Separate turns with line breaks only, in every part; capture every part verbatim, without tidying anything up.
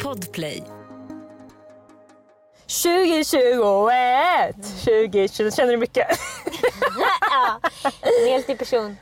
Podplay.
tjugo tjugoett tjugo tjugo Känner du mycket?
Ja, en helt ny person.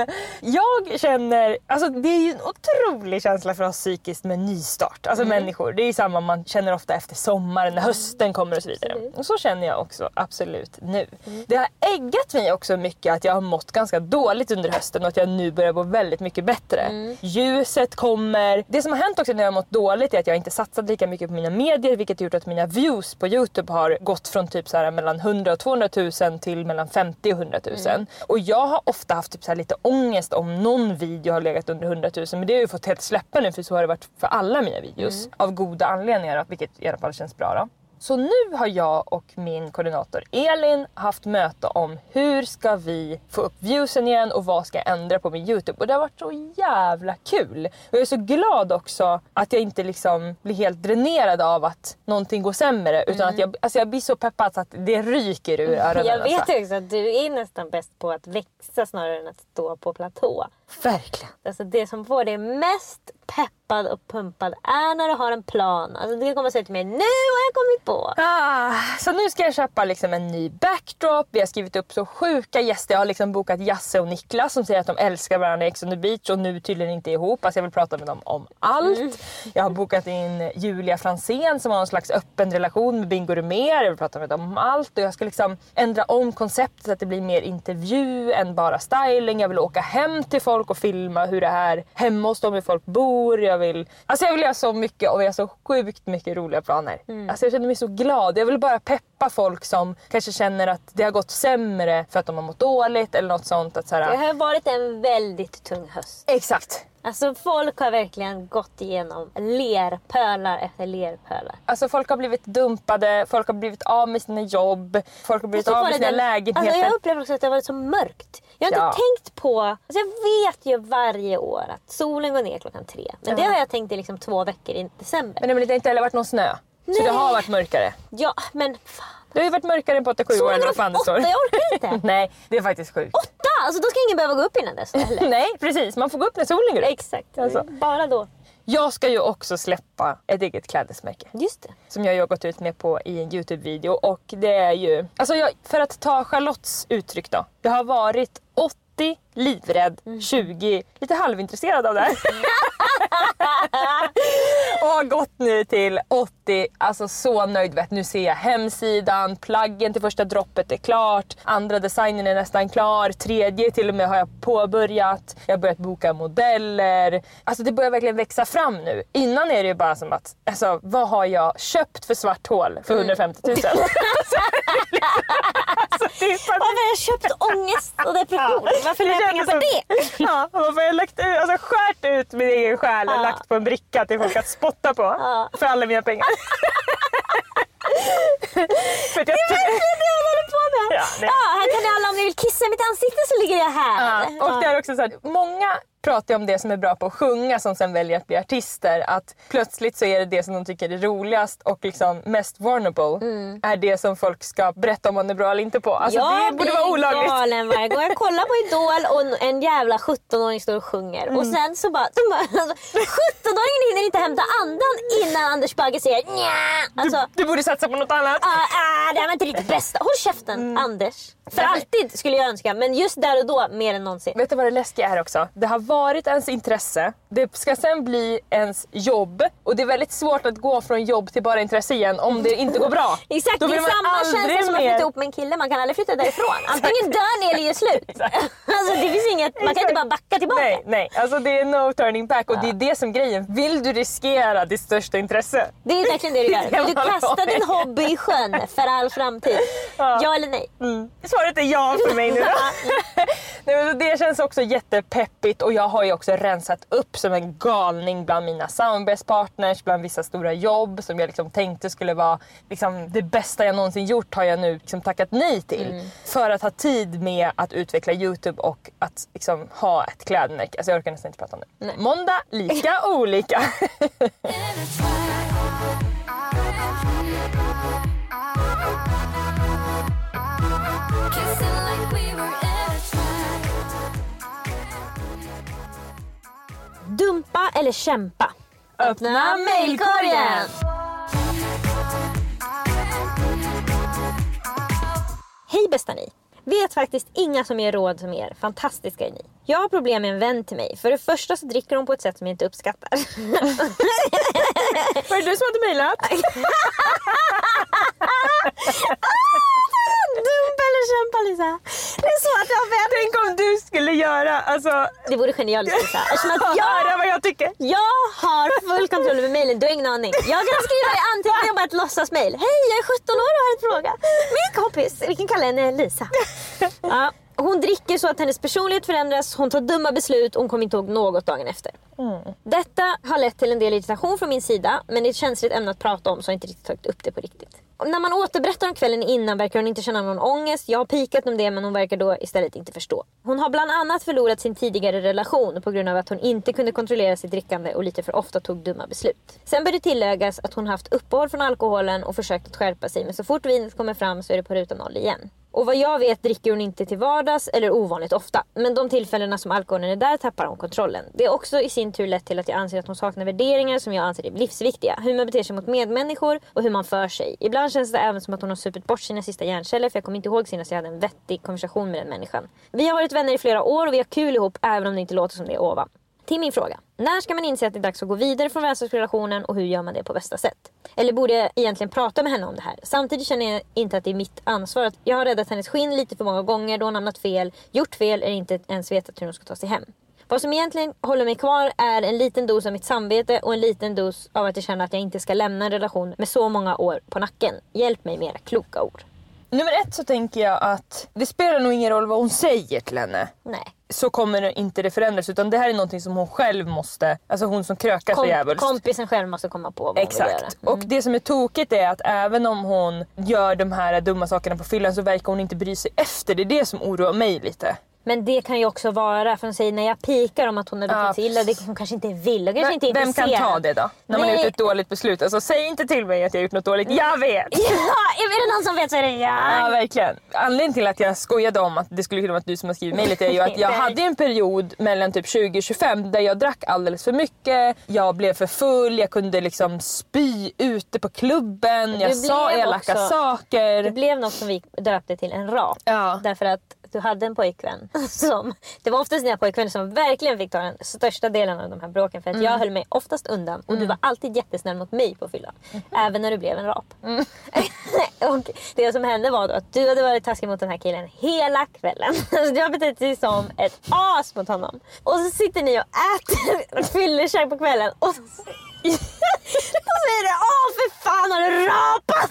Jag känner, alltså det är ju en otrolig känsla för oss psykiskt med nystart. Alltså mm. människor, det är ju samma man känner ofta efter sommaren när hösten kommer och så vidare. Absolut. Och så känner jag också absolut nu. Mm. Det har äggat mig också mycket att jag har mått ganska dåligt under hösten och att jag nu börjar gå väldigt mycket bättre. Mm. Ljuset kommer. Det som har hänt också när jag har mått dåligt är att jag inte satsat lika mycket på mina medier, vilket gjort att mina views på YouTube har gått från typ så här mellan hundra och tvåhundratusen till mellan femtio och hundratusen. Mm. Och jag har ofta haft typ så här lite ångest om någon video har legat under hundratusen, men det har ju fått helt släppa nu, för så har det varit för alla mina videos. Mm. Av goda anledningar, vilket i alla fall känns bra då. Så nu har jag och min koordinator Elin haft möte om hur ska vi få upp viewsen igen och vad ska jag ändra på min YouTube. Och det har varit så jävla kul. Och jag är så glad också att jag inte liksom blir helt dränerad av att någonting går sämre. Utan mm. att jag, alltså jag blir så peppad så att det ryker ur öronen.
Jag vet också att du är nästan bäst på att växa snarare än att stå på platå.
Verkligen.
Alltså det som får dig mest peppad och pumpad är när du har en plan. Alltså det kommer att säga till mig, nu har jag kommit på.
Ah, så nu ska jag köpa liksom en ny backdrop. Vi har skrivit upp så sjuka gäster. Jag har liksom bokat Jasse och Niklas som säger att de älskar varandra i Ex on the Beach och nu tydligen inte ihop. Alltså jag vill prata med dem om allt. Mm. Jag har bokat in Julia Fransén som har en slags öppen relation med Bingo Rimér. Jag vill prata med dem om allt och jag ska liksom ändra om konceptet så att det blir mer intervju än bara styling. Jag vill åka hem till folk och filma hur det är hemma hos dem, hur folk bor. Jag vill, alltså jag vill göra så mycket och vi har så sjukt mycket roliga planer. Mm. Alltså jag känner mig så glad. Jag vill bara peppa folk som kanske känner att det har gått sämre för att de har mått dåligt eller något sånt. Att så här,
det har varit en väldigt tung höst.
Exakt.
Alltså folk har verkligen gått igenom lerpölar efter lerpölar.
Alltså folk har blivit dumpade, folk har blivit av med sina jobb, folk har blivit av med sina den, lägenheter.
Alltså jag upplever också att det har varit så mörkt. Jag har ja. inte tänkt på, alltså jag vet ju varje år att solen går ner klockan tre. Men ja. det har jag tänkt i liksom två veckor i december.
Men det har inte heller varit någon snö. Nej. Så det har varit mörkare.
Ja, men fan.
Det har ju varit mörkare på åttiosju år eller vad fan det står.
Jag orkar inte.
Nej, det är faktiskt sjukt.
Åtta? Alltså då ska ingen behöva gå upp innan dess. Eller?
Nej, precis. Man får gå upp när solen går upp.
Exakt, alltså. Bara då.
Jag ska ju också släppa ett eget klädesmärke.
Just det. Som
jag har gått ut med på i en YouTube-video. Och det är ju... Alltså jag, för att ta Charlottes uttryck då. Det har varit åttio livrädd, mm. tjugo lite halvintresserad av det här. Och har gått nu till åttio, alltså så nöjd, vet. Nu ser jag hemsidan, plaggen till första droppet är klart, andra designen är nästan klar, tredje till och med har jag påbörjat, jag har börjat boka modeller. Alltså det börjar verkligen växa fram nu. Innan är det ju bara som att, alltså vad har jag köpt för svart hål för hundrafemtio tusen? Mm. Alltså, det är fan...
Varför har jag köpt ångest och depression? Varför har jag pengar på det?
Ja, varför har jag lagt ut, alltså skärt ut min egen själ och ja. lagt på en bricka till folk att spotta på ja. för alla mina pengar.
För att jag det är verkligen det jag håller på med. Ja, ja, här kan ni alla, om ni vill kissa i mitt ansikte så ligger jag här.
Ja, och det är också så här, många pratar om det som är bra på att sjunga som sen väljer att bli artister. Att plötsligt så är det det som de tycker är roligast och liksom mest vulnerable mm. är det som folk ska berätta om man är bra eller inte på. Alltså
jag
det borde vara olagligt.
Jag blir galen varje gång jag kollar på Idol och en jävla sjuttonåring står och sjunger. Mm. Och sen så bara, bara alltså, sjuttonåringen hinner inte hämta andan innan Anders Bagge säger nja. Alltså,
du, du borde satsa på något annat.
Ah, ah, det här var inte ditt bästa. Håll käften, mm. Anders. För alltid skulle jag önska, men just där och då mer än någonsin.
Vet du vad det läskiga är också? Det har varit ens intresse, det ska sen bli ens jobb och det är väldigt svårt att gå från jobb till bara intresse igen om det inte går bra.
Exakt, det är samma känsla som att flytta ihop med en kille, man kan aldrig flytta därifrån. Antingen dör ni eller gör slut. Alltså det finns inget, man kan inte bara backa tillbaka.
Nej, nej, alltså det är no turning back och ja. det är det som grejen. Vill du riskera ditt största intresse?
Det är verkligen det du gör. Vill du kasta din hobby i sjön för all framtid? Ja, ja eller nej?
Mm. Svaret är ja för mig nu då. Nej, men det känns också jättepeppigt och jag har ju också rensat upp som en galning bland mina samarbetspartners, bland vissa stora jobb som jag liksom tänkte skulle vara liksom det bästa jag någonsin gjort har jag nu liksom tackat nej till. Mm. För att ha tid med att utveckla YouTube och att liksom ha ett klädmärke. Alltså jag orkar nästan inte prata om det. Nej. Måndag, lika olika.
Dumpa eller kämpa? Öppna mailkorgen! Hej bästa ni! Vet faktiskt inga som ger råd som er. Fantastiska är ni. Jag har problem med en vän till mig. För det första så dricker hon på ett sätt som jag inte uppskattar.
Var det du som hade mejlat?
Dumpa eller kämpa Lisa. Det är så att jag vet.
Tänk om du skulle göra, alltså...
Det vore genialiskt Lisa. Eftersom att jag,
höra vad jag tycker.
Jag har full kontroll över mejlen, du har ingen aning. Jag kan skriva i anteckningar bara ett låtsasmejl. Hej, jag är sjutton år och har en fråga. Min kompis, vi kan kalla henne Lisa. Ja. Hon dricker så att hennes personlighet förändras. Hon tar dumma beslut och hon kommer inte ihåg något dagen efter. Mm. Detta har lett till en del irritation från min sida. Men det är ett känsligt ämne att prata om så jag har inte riktigt tagit upp det på riktigt. Och när man återberättar om kvällen innan verkar hon inte känna någon ångest. Jag har pikat om det men hon verkar då istället inte förstå. Hon har bland annat förlorat sin tidigare relation på grund av att hon inte kunde kontrollera sitt drickande och lite för ofta tog dumma beslut. Sen bör det tilläggas att hon haft uppehåll från alkoholen och försökt att skärpa sig. Men så fort vinet kommer fram så är det på ruta noll igen. Och vad jag vet dricker hon inte till vardags eller ovanligt ofta. Men de tillfällena som alkoholen är där tappar hon kontrollen. Det är också i sin tur lett till att jag anser att hon saknar värderingar som jag anser är livsviktiga. Hur man beter sig mot medmänniskor och hur man för sig. Ibland känns det även som att hon har supit bort sina sista hjärnceller för jag kommer inte ihåg senast jag hade en vettig konversation med den människan. Vi har varit vänner i flera år och vi har kul ihop även om det inte låter som det är ovan. Till min fråga. När ska man inse att det är dags att gå vidare från vänskapsrelationen och hur gör man det på bästa sätt? Eller borde jag egentligen prata med henne om det här? Samtidigt känner jag inte att det är mitt ansvar. Att jag har räddat hennes skinn lite för många gånger då hon hamnat fel, gjort fel eller inte ens vetat hur hon ska ta sig hem. Vad som egentligen håller mig kvar är en liten dos av mitt samvete och en liten dos av att jag känner att jag inte ska lämna en relation med så många år på nacken. Hjälp mig med era kloka ord.
Nummer ett så tänker jag att det spelar nog ingen roll vad hon säger till henne.
Nej.
Så kommer det inte det förändras utan det här är någonting som hon själv måste, alltså hon som krökar
Kom,
så jävligt.
Kompisen själv måste komma på vad hon
Exakt.
vill göra. Mm.
Och det som är tokigt är att även om hon gör de här dumma sakerna på fyllan så verkar hon inte bry sig efter. Det är det som oroar mig lite.
Men det kan ju också vara, för hon säger när jag pikar om att hon har betett sig illa, det hon kanske inte vill, kanske inte
vem kan ta det då? När man har gjort ett dåligt beslut. Alltså säg inte till mig att jag har gjort något dåligt. Jag vet!
Ja, är det någon som vet så är det jag.
Ja, verkligen. Anledningen till att jag skojade om att det skulle kunna vara du som har skrivit mejlet är ju att jag hade en period mellan typ tjugo och tjugofem där jag drack alldeles för mycket. Jag blev för full, jag kunde liksom spy ute på klubben, jag sa elaka också saker.
Det blev något som vi döpte till en rap.
Ja.
Därför att du hade en pojkvän som, det var oftast dina pojkvänner som verkligen fick ta den största delen av de här bråken för att mm. jag höll mig oftast undan och mm. du var alltid jättesnäll mot mig på fyllan, mm. även när du blev en rap. Mm. Och det som hände var då att du hade varit taskig mot den här killen hela kvällen. Så du har betett dig som ett as mot honom. Och så sitter ni och äter fyllerkäk på kvällen och så då säger du, åh för fan har du rapat?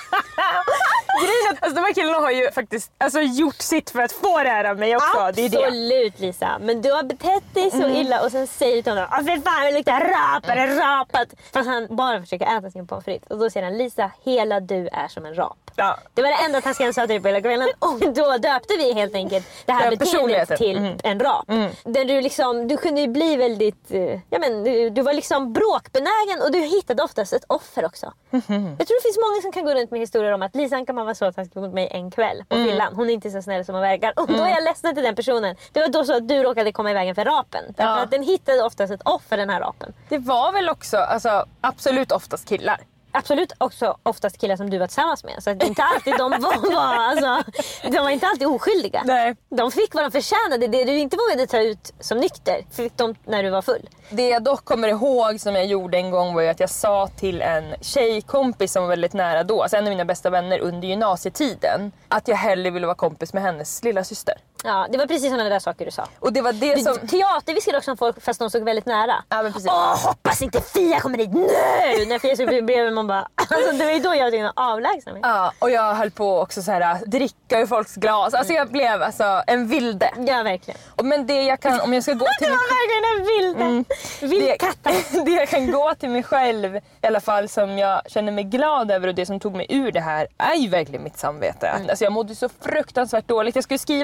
Grejen, alltså, de här killarna har ju faktiskt alltså, gjort sitt för att få det här av mig också.
Absolut
det är det.
Lisa, men du har betett dig så mm. illa och sen säger du till honom, åh för fan jag luktar rap, är det rapat? Fast han bara försöker äta sin pommes frites och då säger han, Lisa, hela du är som en rap. Ja. Det var det enda taskiga sa till dig på hela kvällen och då döpte vi helt enkelt det här beteendet till mm. en rap. Mm. Där du liksom, du kunde ju bli väldigt, ja men du, du var liksom bråkbenägen och du hittade oftast ett offer också. Mm. Jag tror det finns många som kan gå runt med historier om att Lisa kan man vara så taskig mot mig en kväll på fyllan. Mm. Hon är inte så snäll som hon verkar. Och då är jag ledsen till den personen. Det var då så att du råkade komma i vägen för rapen. Därför ja. att den hittade oftast ett offer, den här rapen.
Det var väl också, alltså absolut oftast killar.
Absolut också oftast killar som du var tillsammans med. Så att inte alltid de var, var alltså, de var inte alltid oskyldiga.
Nej.
De fick vad de förtjänade. Det du inte vågade ta ut som nykter fick de när du var full.
Det jag dock kommer ihåg som jag gjorde en gång var ju att jag sa till en tjejkompis som var väldigt nära då, alltså en av mina bästa vänner under gymnasietiden, att jag hellre ville vara kompis med hennes lilla syster.
Ja, det var precis sådana där saker du sa.
Och det var det
du,
som...
Teaterviskade också om folk fast de såg väldigt nära.
Ja, men precis.
Åh, hoppas inte Fia kommer dit nu! När Fia så blev man bara... Alltså det var ju då jag tyckte avlägsen.
Ja, och jag höll på också så här dricka ur folks glas. Alltså jag blev alltså en vilde.
Ja, verkligen.
Och men det jag kan, om jag ska gå till...
Det var verkligen en vilde. Mm. Vildkatta.
Det, det jag kan gå till mig själv i alla fall som jag känner mig glad över och det som tog mig ur det här är ju verkligen mitt samvete. Mm. Alltså jag mådde så fruktansvärt dåligt. Jag skulle skriva till en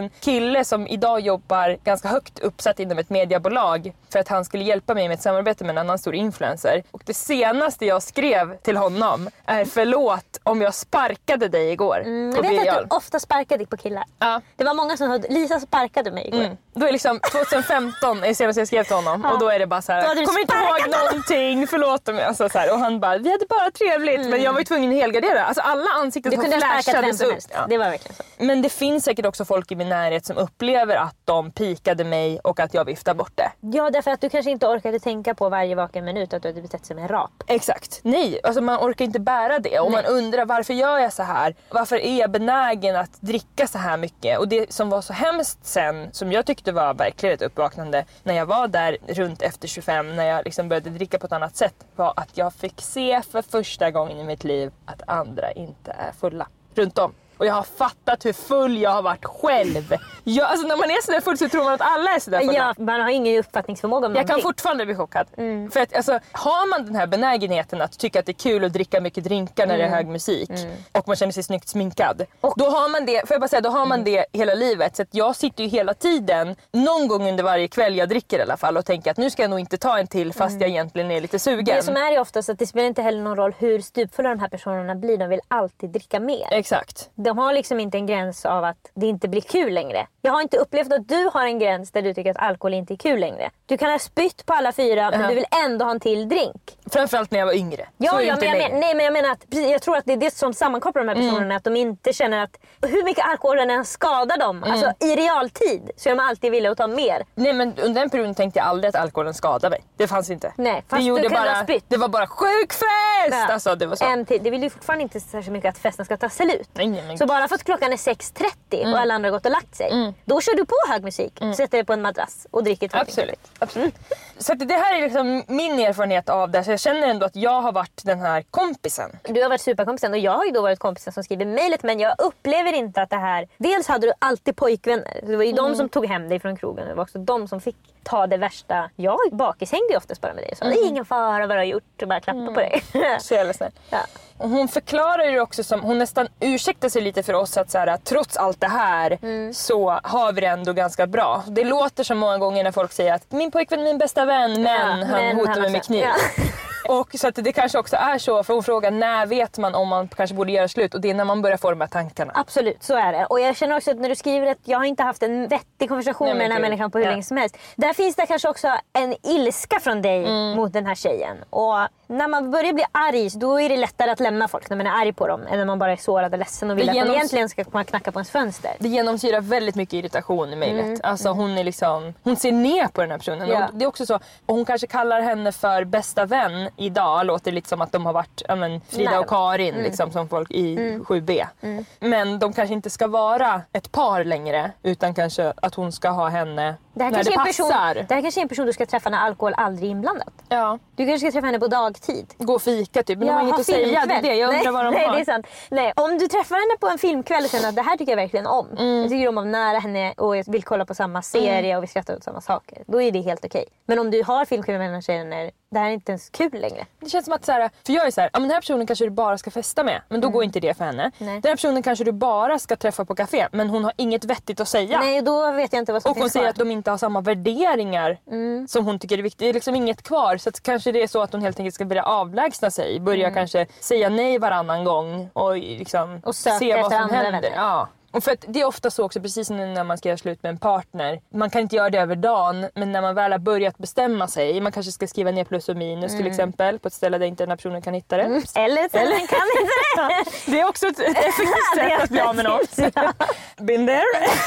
en kille som idag jobbar ganska högt uppsatt inom ett mediebolag för att han skulle hjälpa mig med ett samarbete med en annan stor influencer. Och det senaste jag skrev till honom är förlåt om jag sparkade dig igår
Mm,
på
jag vet
Birger
att
Jarl.
du ofta sparkade dig på killar.
Ja.
Det var många som hörde, Lisa sparkade mig igår.
Mm. Då är liksom tjugohundrafemton är det senaste jag skrev till honom.
Ja.
Och då är det bara så här,
Då hade du
kommer inte
sparkat
ihåg någonting, förlåt mig. Alltså så här. Och han bara, vi hade bara trevligt.
Mm.
Men jag var ju tvungen att helgardera. Alltså alla ansikten
Du
som
kunde ha sparkat vem
flashades
som
upp.
helst.
Ja.
Det var verkligen så.
Men det finns säkert också folk i min närhet som upplever att de pikade mig och att jag viftar bort det.
Ja, därför att du kanske inte orkade tänka på varje vaken minut att du hade betett sig med en rap.
Exakt. Nej, alltså man orkar inte bära det. Och
Nej.
man undrar varför gör jag så här? Varför är jag benägen att dricka så här mycket? Och det som var så hemskt sen, som jag tyckte var verkligen ett uppvaknande när jag var där runt efter tjugofem, när jag liksom började dricka på ett annat sätt, var att jag fick se för första gången i mitt liv att andra inte är fulla runt om. Och jag har fattat hur full jag har varit själv. Jag, alltså när man är sådär full så tror man att alla är sådär fulla.
Ja, man har ingen uppfattningsförmåga om
Jag kan
någonting.
fortfarande bli chockad.
Mm.
För att alltså, har man den här benägenheten att tycka att det är kul att dricka mycket drinkar när det är hög musik och man känner sig snyggt sminkad.
Och-
Då har man det, får jag bara säga, då har man det hela livet. Så att jag sitter ju hela tiden, någon gång under varje kväll jag dricker i alla fall, och tänker att nu ska jag nog inte ta en till fast jag egentligen är lite sugen.
Det som är ju oftast att det spelar inte heller någon roll hur stupfulla de här personerna blir. De vill alltid dricka mer.
Exakt.
De har liksom inte en gräns av att det inte blir kul längre. Jag har inte upplevt att du har en gräns där du tycker att alkohol inte är kul längre. Du kan ha spytt på alla fyra men
Ja.
du vill ändå ha en till drink.
Framförallt när jag var yngre. Så
Ja,
är det
ja
inte
men jag,
längre.
men, nej, men jag menar att precis, jag tror att det är det som sammankopplar de här personerna.
Mm.
Att de inte känner att hur mycket alkohol än skadar dem.
Mm.
Alltså i realtid så är de alltid villiga att ta mer.
Nej, men under den perioden tänkte jag aldrig att alkoholen skadade mig. Det fanns inte.
Nej, fast
det, gjorde
du kunde ha
bara,
spytt.
det var bara sjuk fest!
Ja.
Alltså, det var så.
En till. Det vill ju fortfarande inte särskilt mycket att festen ska ta slut.
Nej, nej, men-
Så bara för att klockan är sex trettio och alla andra har gått och lagt sig.
Mm.
Då kör du på hög musik, sätter dig på en madrass och dricker två drinkar.
Absolut. Absolut. Så att det här är liksom min erfarenhet av det. Så jag känner ändå att jag har varit den här kompisen.
Du har varit superkompisen och jag har ju då varit kompisen som skriver mejlet, men jag upplever inte att det här... Dels hade du alltid pojkvänner. Det var ju
Mm.
de som tog hem dig från krogen. Det var också de som fick ta det värsta. Jag bakis hängde ju oftast bara med dig. Så
Mm.
det är ingen fara vad du har gjort och bara klappa på dig.
Så jävla snäll.
Ja.
Och hon förklarar ju också som, hon nästan ursäktar sig lite för oss att så här, trots allt det här
Mm.
så har vi det ändå ganska bra. Det låter som många gånger när folk säger att min pojkvän är min bästa vän, men
Ja,
han
men
hotar
han
mig
har
med
sett-
kniv.
ja.
Och så att det kanske också är så, för hon frågar när vet man om man kanske borde göra slut, och det är när man börjar forma tankarna.
Absolut, så är det. Och jag känner också att när du skriver att jag har inte haft en vettig konversation
Nej, men
med den här
gud.
människan på hur
Ja.
länge som helst. Där finns det kanske också en ilska från dig
Mm.
mot den här tjejen. Och när man börjar bli arg, då är det lättare att lämna folk när man är arg på dem. Än när man bara är sårad och ledsen och vill
Det
att de
genoms-
egentligen ska komma och knacka på ens fönster.
Det genomsyrar väldigt mycket irritation i mejlet. Alltså hon är liksom, hon ser ner på den här personen.
Ja.
Och det är också så, och hon kanske kallar henne för bästa vän idag. Låter lite som att de har varit ja, men, Frida
Nej.
och Karin liksom, som folk i sju B. Men de kanske inte ska vara ett par längre, utan kanske att hon ska ha henne
Det här,
när
kanske
det
är en person,
passar.
det här kanske är en person du ska träffa när alkohol aldrig är inblandat.
Ja.
Du kanske ska träffa henne på dagtid.
Gå och fika typ, men de har inget
ha
att säga. Det är
filmkväll.
det, jag undrar
nej,
vad de
nej,
har.
Det är sant. Nej, om du träffar henne på en filmkväll och känner att det här tycker jag verkligen om.
Mm.
Jag tycker om att nära henne och jag vill kolla på samma serie och vi skrattar åt samma saker. Då är det helt okej. Men om du har filmkväll med den tjejen, det här är inte ens kul längre.
Det känns som att så här, för jag är så här, ja, men den här personen kanske du bara ska festa med, men då går inte det för henne.
Nej.
Den här personen kanske du bara ska träffa på café, men hon har inget vettigt att säga.
Nej, då vet jag inte vad som
Och hon
finns
säger
kvar.
att de inte har samma värderingar
Mm.
som hon tycker är viktigt. Det är liksom inget kvar. Så att kanske det är så att hon helt enkelt ska börja avlägsna sig. Börja kanske säga nej varannan gång. Och, liksom
Mm. Och söka
se vad
efter
som
andra
händer.
vänner.
Ja. Och för att det är ofta så också, precis som när man ska göra slut med en partner. Man kan inte göra det över dagen, men när man väl har börjat bestämma sig. Man kanske ska skriva ner plus och minus till exempel. På ett ställe där inte den här personen kan hitta det.
Mm. Eller så den kan inte det.
Det är också ett, ett effektivt sätt att bli av med något.
Ja.
Been there.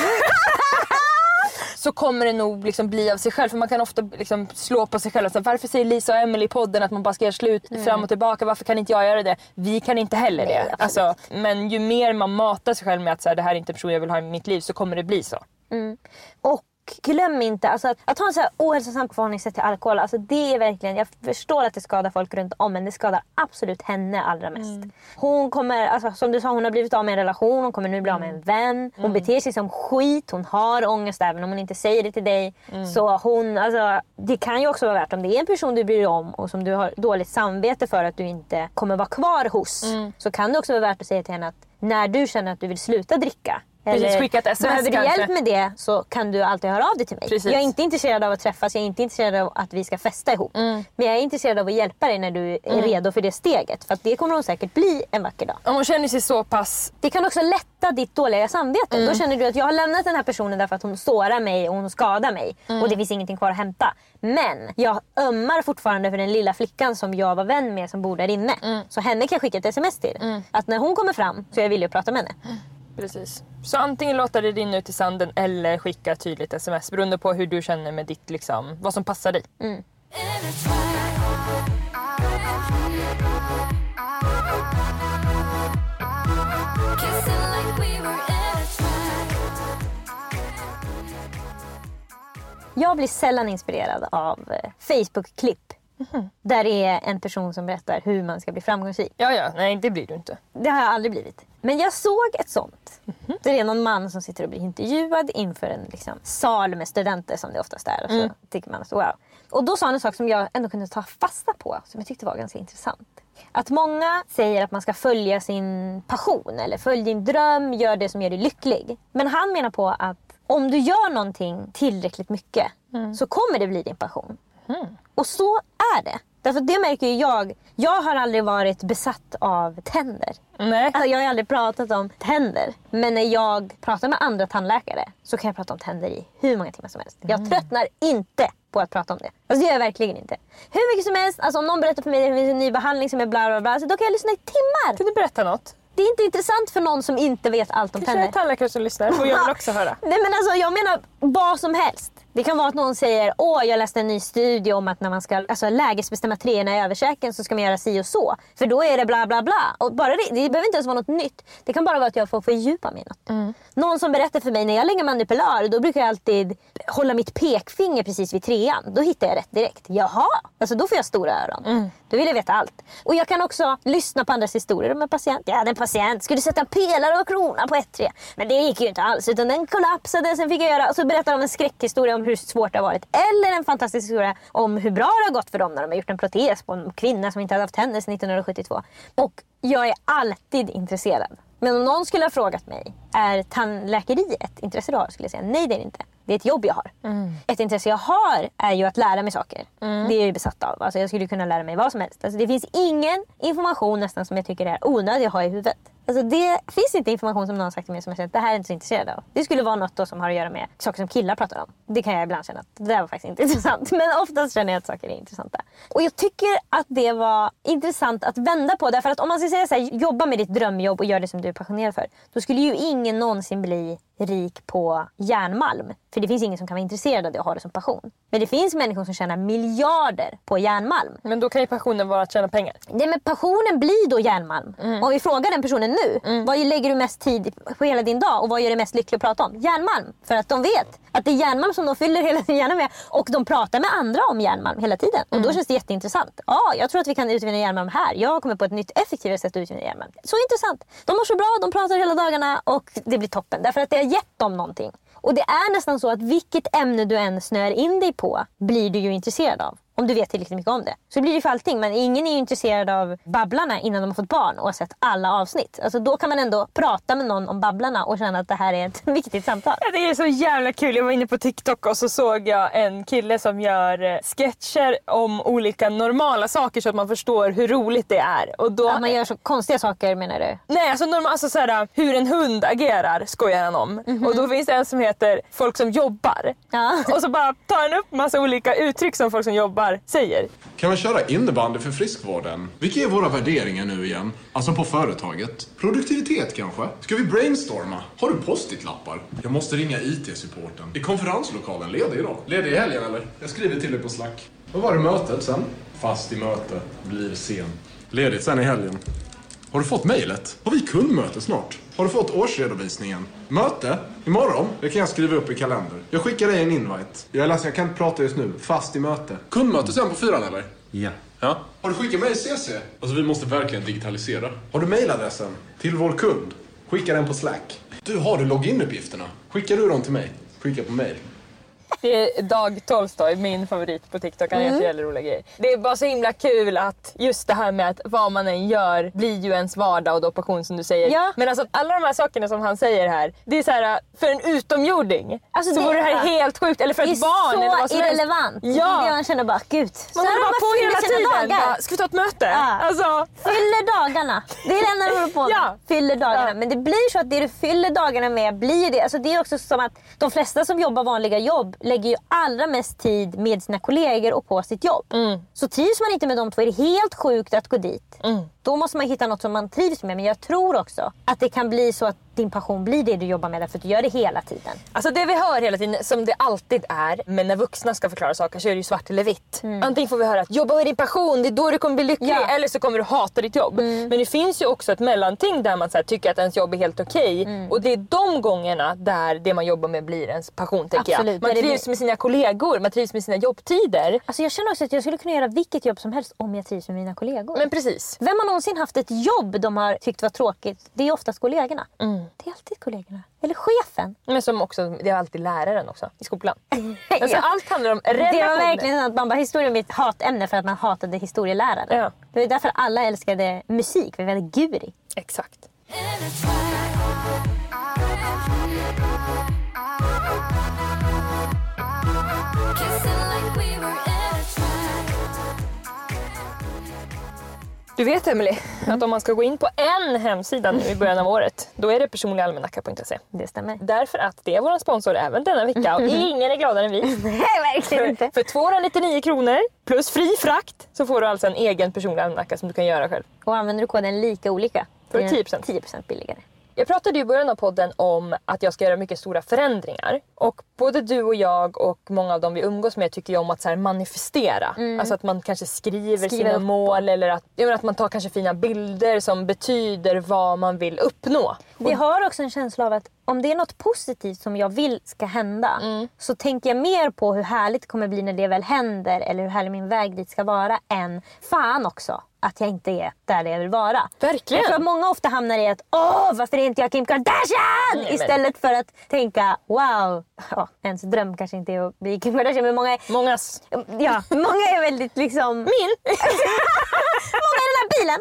Så kommer det nog liksom bli av sig själv. För man kan ofta liksom slå på sig själv. Så varför säger Lisa och Emily i podden att man bara ska göra slut fram och tillbaka? Varför kan inte jag göra det? Vi kan inte heller
Nej,
det.
absolut.
Alltså, men ju mer man matar sig själv med att så här, det här är inte en person jag vill ha i mitt liv, så kommer det bli så.
Mm. Och glöm inte, alltså, att, att ha en så här ohälsosam förhållningssätt till alkohol, alltså, det är verkligen, jag förstår att det skadar folk runt om, men det skadar absolut henne allra mest.
Mm.
Hon kommer, alltså, som du sa, hon har blivit av med en relation, hon kommer nu bli av med en vän. Hon beter sig som skit, hon har ångest även om hon inte säger det till dig. Så hon, alltså, det kan ju också vara värt, om det är en person du bryr dig om och som du har dåligt samvete för att du inte kommer vara kvar hos, så kan det också vara värt att säga till henne att när du känner att du vill sluta dricka,
Precis, skicka ett sms
behöver du
kanske.
hjälp med det så kan du alltid höra av dig till mig.
Precis.
Jag är inte intresserad av att träffas, jag är inte intresserad av att vi ska festa ihop. Mm. Men jag är intresserad av att hjälpa dig när du är mm. redo för det steget. För att det kommer hon säkert bli en vacker dag.
Om hon känner sig så pass...
Det kan också lätta ditt dåliga samvete.
Mm.
Då känner du att jag har lämnat den här personen därför att hon sårar mig och hon skadar mig. Mm. Och det finns ingenting kvar att hämta. Men jag ömmar fortfarande för den lilla flickan som jag var vän med som bor där inne. Mm. Så henne kan jag skicka ett sms till. Mm. Att när hon kommer fram så är jag villig att prata med henne. Mm.
Precis. Så antingen låta det rinna ut i sanden eller skicka ett tydligt sms beroende på hur du känner med ditt, liksom, vad som passar dig. Mm.
Jag blir sällan inspirerad av Facebook-klipp. Mm-hmm. Där det är en person som berättar hur man ska bli framgångsrik.
Ja, ja. Nej, det blir du inte.
Det har jag aldrig blivit. Men jag såg ett sånt. Mm-hmm. Det är någon man som sitter och blir intervjuad inför en liksom, sal med studenter som det oftast är. Och så mm. tycker man så, wow. Och då sa han en sak som jag ändå kunde ta fasta på. Som jag tyckte var ganska intressant. Att många säger att man ska följa sin passion. Eller följ din dröm, gör det som gör dig lycklig. Men han menar på att om du gör någonting tillräckligt mycket mm. så kommer det bli din passion. Mm. Och så är det. Därför det märker ju jag. Jag har aldrig varit besatt av tänder.
Nej.
Alltså, jag har aldrig pratat om tänder. Men när jag pratar med andra tandläkare så kan jag prata om tänder i hur många timmar som helst. Mm. Jag tröttnar inte på att prata om det. Alltså det gör jag verkligen inte. Hur mycket som helst. Alltså om någon berättar för mig att det finns en ny behandling som är bla bla bla. Så då kan jag lyssna i timmar.
Kan du berätta något?
Det är inte intressant för någon som inte vet allt om
Kanske
tänder.
Kanske är tandläkare som lyssnar och jag vill också höra.
Nej men alltså jag menar vad som helst. Det kan vara att någon säger, åh jag läste en ny studie om att när man ska alltså, lägesbestämma treorna i överkäken så ska man göra si och så. För då är det bla bla bla. Och bara det, det behöver inte ens vara något nytt. Det kan bara vara att jag får fördjupa mig något. Mm. Någon som berättar för mig, när jag lägger manipular, då brukar jag alltid hålla mitt pekfinger precis vid trean. Då hittar jag rätt direkt. Jaha, alltså då får jag stora öron. Mm. Då vill jag veta allt. Och jag kan också lyssna på andras historier om en patient. Jag hade en patient, skulle sätta en pelare och krona på ett tre. Men det gick ju inte alls, utan den kollapsade. Sen fick jag göra, och så berättar de en skräckhistoria om hur svårt det har varit. Eller en fantastisk historia om hur bra det har gått för dem när de har gjort en protes på en kvinna som inte hade haft tänder sedan nittonhundrasjuttiotvå. Och jag är alltid intresserad. Men om någon skulle ha frågat mig, är tandläkeri ett intresse du har? Skulle jag säga, nej det är det inte. Det är ett jobb jag har. Mm. Ett intresse jag har är ju att lära mig saker. Mm. Det är jag ju besatt av. Alltså jag skulle kunna lära mig vad som helst. Alltså det finns ingen information nästan som jag tycker är onödig att ha i huvudet. Alltså det finns inte information som någon har sagt till mig som jag känner att det här är inte så intresserad av. Det skulle vara något då som har att göra med saker som killar pratar om. Det kan jag ibland känna att det där var faktiskt inte intressant. Men oftast känner jag att saker är intressanta. Och jag tycker att det var intressant att vända på. Därför att om man ska säga så här, jobba med ditt drömjobb och gör det som du är passionerad för. Då skulle ju ingen någonsin bli rik på järnmalm. För det finns ingen som kan vara intresserad av det och ha det som passion. Men det finns människor som tjänar miljarder på järnmalm.
Men då kan ju passionen vara att tjäna pengar.
Nej, men passionen blir då järnmalm. Mm. Om vi frågar den personen nu, mm. vad lägger du mest tid på hela din dag och vad gör det mest lyckligt att prata om? Järnmalm. För att de vet att det är järnmalm som de fyller hela sin hjärna med. Och de pratar med andra om järnmalm hela tiden. Och då mm. känns det jätteintressant. Ja, jag tror att vi kan utvinna järnmalm här. Jag kommer på ett nytt effektivare sätt att utvinna järnmalm. Så intressant. De mår så bra, de pratar hela dagarna och det blir toppen. Därför att det har gett dem någonting. Och det är nästan så att vilket ämne du än snör in dig på blir du ju intresserad av. Om du vet tillräckligt mycket om det. Så blir det för allting. Men ingen är ju intresserad av Babblarna innan de har fått barn och har sett alla avsnitt. Alltså då kan man ändå prata med någon om Babblarna och känna att det här är ett viktigt samtal.
Ja, det är så jävla kul. Jag var inne på TikTok och så såg jag en kille som gör sketcher om olika normala saker så att man förstår hur roligt det är. Och då...
Ja, man gör så konstiga saker menar du?
Nej, alltså, normal, alltså såhär, hur en hund agerar skojar han om. Mm-hmm. Och då finns det en som heter folk som jobbar. Ja. Och så bara tar han upp massa olika uttryck som folk som jobbar säger.
Kan man köra innebandy för friskvården? Vilka är våra värderingar nu igen? Alltså på företaget. Produktivitet kanske? Ska vi brainstorma? Har du post-it-lappar? Jag måste ringa I T-supporten. Är konferenslokalen ledig idag? Ledig i helgen eller? Jag skriver till dig på Slack. Vad var det mötet sen? Fast i möte. Blir sen. Ledigt sen i helgen. Har du fått mejlet? Har vi kundmöte snart? Har du fått årsredovisningen? Möte? Imorgon? Det kan jag skriva upp i kalender. Jag skickar dig en invite. Jag är ledsen, jag kan inte prata just nu. Fast i möte. Kundmöte sen på fyran eller? Ja. Ja. Har du skickat mig i C C? Alltså vi måste verkligen digitalisera. Har du mejladressen? Till vår kund? Skicka den på Slack. Du, har du loginuppgifterna? Skickar du dem till mig? Skicka på mejl.
Det är Dag Tolstoy, min favorit på TikTok. Han gör så jävla roliga grejer. Det är bara så himla kul att just det här med att vad man än gör blir ju ens vardag och då passion som du säger.
Ja.
Men alltså alla de här sakerna som han säger här, det är så här för en utomjording.
Alltså,
så
det
vore det här
är-
helt sjukt. Eller för ett barn eller vad
så
som helst.
irrelevant.
Ja.
Det jag känner bara, gud. Så
Man
här
håller
har
bara på
fyller
hela
sina
tiden.
dagar.
Bara, ska vi ta ett möte?
Ja.
Alltså,
Fyller dagarna. Det är det enda de håller på med.
Ja.
Fyller dagarna.
Ja.
Men det blir så att det du fyller dagarna med blir det. Alltså det är också som att de flesta som jobbar vanliga jobb lägger ju allra mest tid med sina kollegor och på sitt jobb.
Mm.
Så trivs man inte med de två är det helt sjukt att gå dit.
Mm.
Då måste man hitta något som man trivs med. Men jag tror också att det kan bli så att din passion blir det du jobbar med därför att du gör det hela tiden.
Alltså det vi hör hela tiden, som det alltid är, men när vuxna ska förklara saker så är det ju svart eller vitt. Mm. Antingen får vi höra att jobba med din passion, det är då du kommer bli lycklig,
Ja.
eller så kommer du hata ditt jobb. Mm. Men det finns ju också ett mellanting där man så här, tycker att ens jobb är helt okej. Mm. Och det är de gångerna där det man jobbar med blir ens passion, tänker
Absolut.
jag. Man
Där det
trivs
blir-
med sina kollegor, man trivs med sina jobbtider.
Alltså jag känner också att jag skulle kunna göra vilket jobb som helst om jag trivs med mina kollegor.
Men precis.
Vem har någonsin haft ett jobb de har tyckt var tråkigt? Det är oftast kollegorna.
Mm.
Det är alltid kollegorna. Eller chefen.
Men som också, det är alltid läraren också i skolan. Alltså
Ja.
allt handlar om relationer.
Det var verkligen så att man bara, historia är mitt hatämne för att man hatade historielärare.
Ja.
Det var därför alla älskade musik, för vi hade Guri.
Exakt. Du vet, Emily, att om man ska gå in på en hemsida nu i början av året, då är det personligalmanacka punkt se.
Det stämmer.
Därför att det är vår sponsor även denna vecka och ingen är gladare än vi.
Nej, verkligen inte.
För tvåhundranittionio kronor plus fri frakt så får du alltså en egen personlig almanacka som du kan göra själv.
Och använder du koden lika olika?
För
blir den
tio procent.
tio procent billigare.
Jag pratade ju i början av podden om att jag ska göra mycket stora förändringar. Och både du och jag och många av dem vi umgås med tycker ju om att så här manifestera. Mm. Alltså att man kanske skriver
Skriva
sina
upp.
mål eller att, jag menar, att man tar kanske fina bilder som betyder vad man vill uppnå.
Vi har också en känsla av att om det är något positivt som jag vill ska hända
Mm.
så tänker jag mer på hur härligt det kommer bli när det väl händer eller hur härlig min väg dit ska vara än fan också att jag inte är där jag vill vara.
Verkligen.
Jag tror att många ofta hamnar i att åh, varför är inte jag Kim Kardashian?
Nej, men-
Istället för att tänka wow, ja, ens dröm kanske inte är att bli Kim Kardashian men många är,
Mångas.
ja, många är väldigt liksom
Min!
många i den här bilen.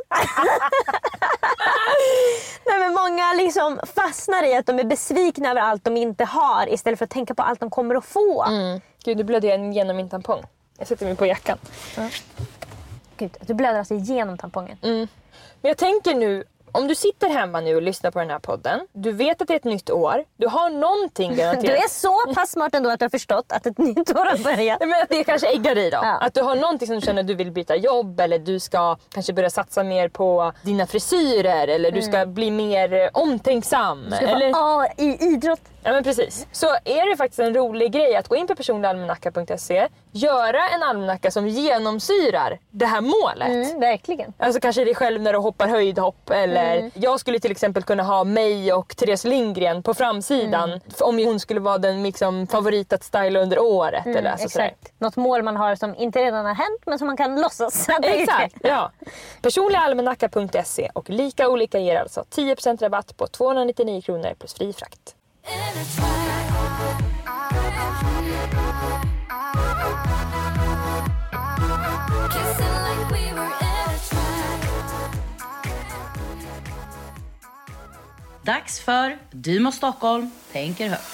Nej, men många liksom fastnar i att de är besvikna över allt de inte har istället för att tänka på allt de kommer att få.
Mm. Gud, nu blödde jag igenom min tampong. Jag sätter mig på jackan.
Gud, att du blöder alltså igenom tampongen.
Mm. Men jag tänker nu, om du sitter hemma nu och lyssnar på den här podden. Du vet att det är ett nytt år. Du har någonting garanterat.
Du är så pass smart ändå att du har förstått att ett nytt år har börjat.
Jag menar att det kanske äggar dig då.
Ja.
Att du har någonting som du känner att du vill byta jobb. Eller du ska kanske börja satsa mer på dina frisyrer. Eller du ska bli mer eh, omtänksam.
Du
Eller...
ja, i idrott.
Ja, men precis. Så är det faktiskt en rolig grej att gå in på personligalmanacka punkt se, göra en almanacka som genomsyrar det här målet.
Mm, verkligen.
Alltså kanske dig själv när du hoppar höjdhopp eller
Mm.
jag skulle till exempel kunna ha mig och Therese Lindgren på framsidan
Mm.
om hon skulle vara den liksom, favorit att styla under året.
Mm,
eller alltså sådär.
exakt. Något mål man har som inte redan har hänt men som man kan låtsas att det är.
Exakt, ja. personligalmanacka punkt se och lika olika ger alltså tio procent rabatt på tvåhundranittionio kronor plus fri frakt.
Dags för Du må Stockholm tänker högt.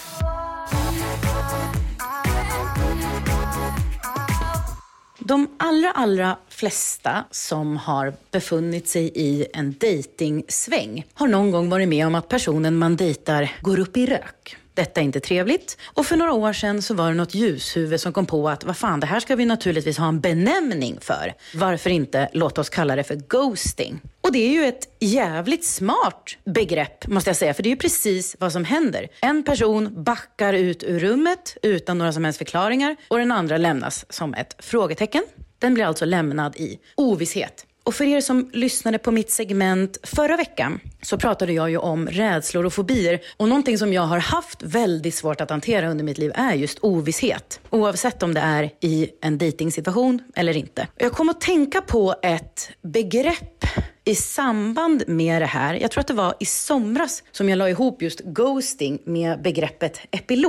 De allra, allra flesta som har befunnit sig i en dejtingsväng har någon gång varit med om att personen man dejtar går upp i rök. Detta är inte trevligt. Och för några år sedan så var det något ljushuvud som kom på att vad fan, det här ska vi naturligtvis ha en benämning för. Varför inte låta oss kalla det för ghosting? Och det är ju ett jävligt smart begrepp måste jag säga, för det är ju precis vad som händer. En person backar ut ur rummet utan några som helst förklaringar och den andra lämnas som ett frågetecken. Den blir alltså lämnad i ovisshet. Och för er som lyssnade på mitt segment förra veckan så pratade jag ju om rädslor och fobier. Och någonting som jag har haft väldigt svårt att hantera under mitt liv är just ovisshet. Oavsett om det är i en dejtingsituation eller inte. Jag kom att tänka på ett begrepp i samband med det här. Jag tror att det var i somras som jag la ihop just ghosting med begreppet epilog.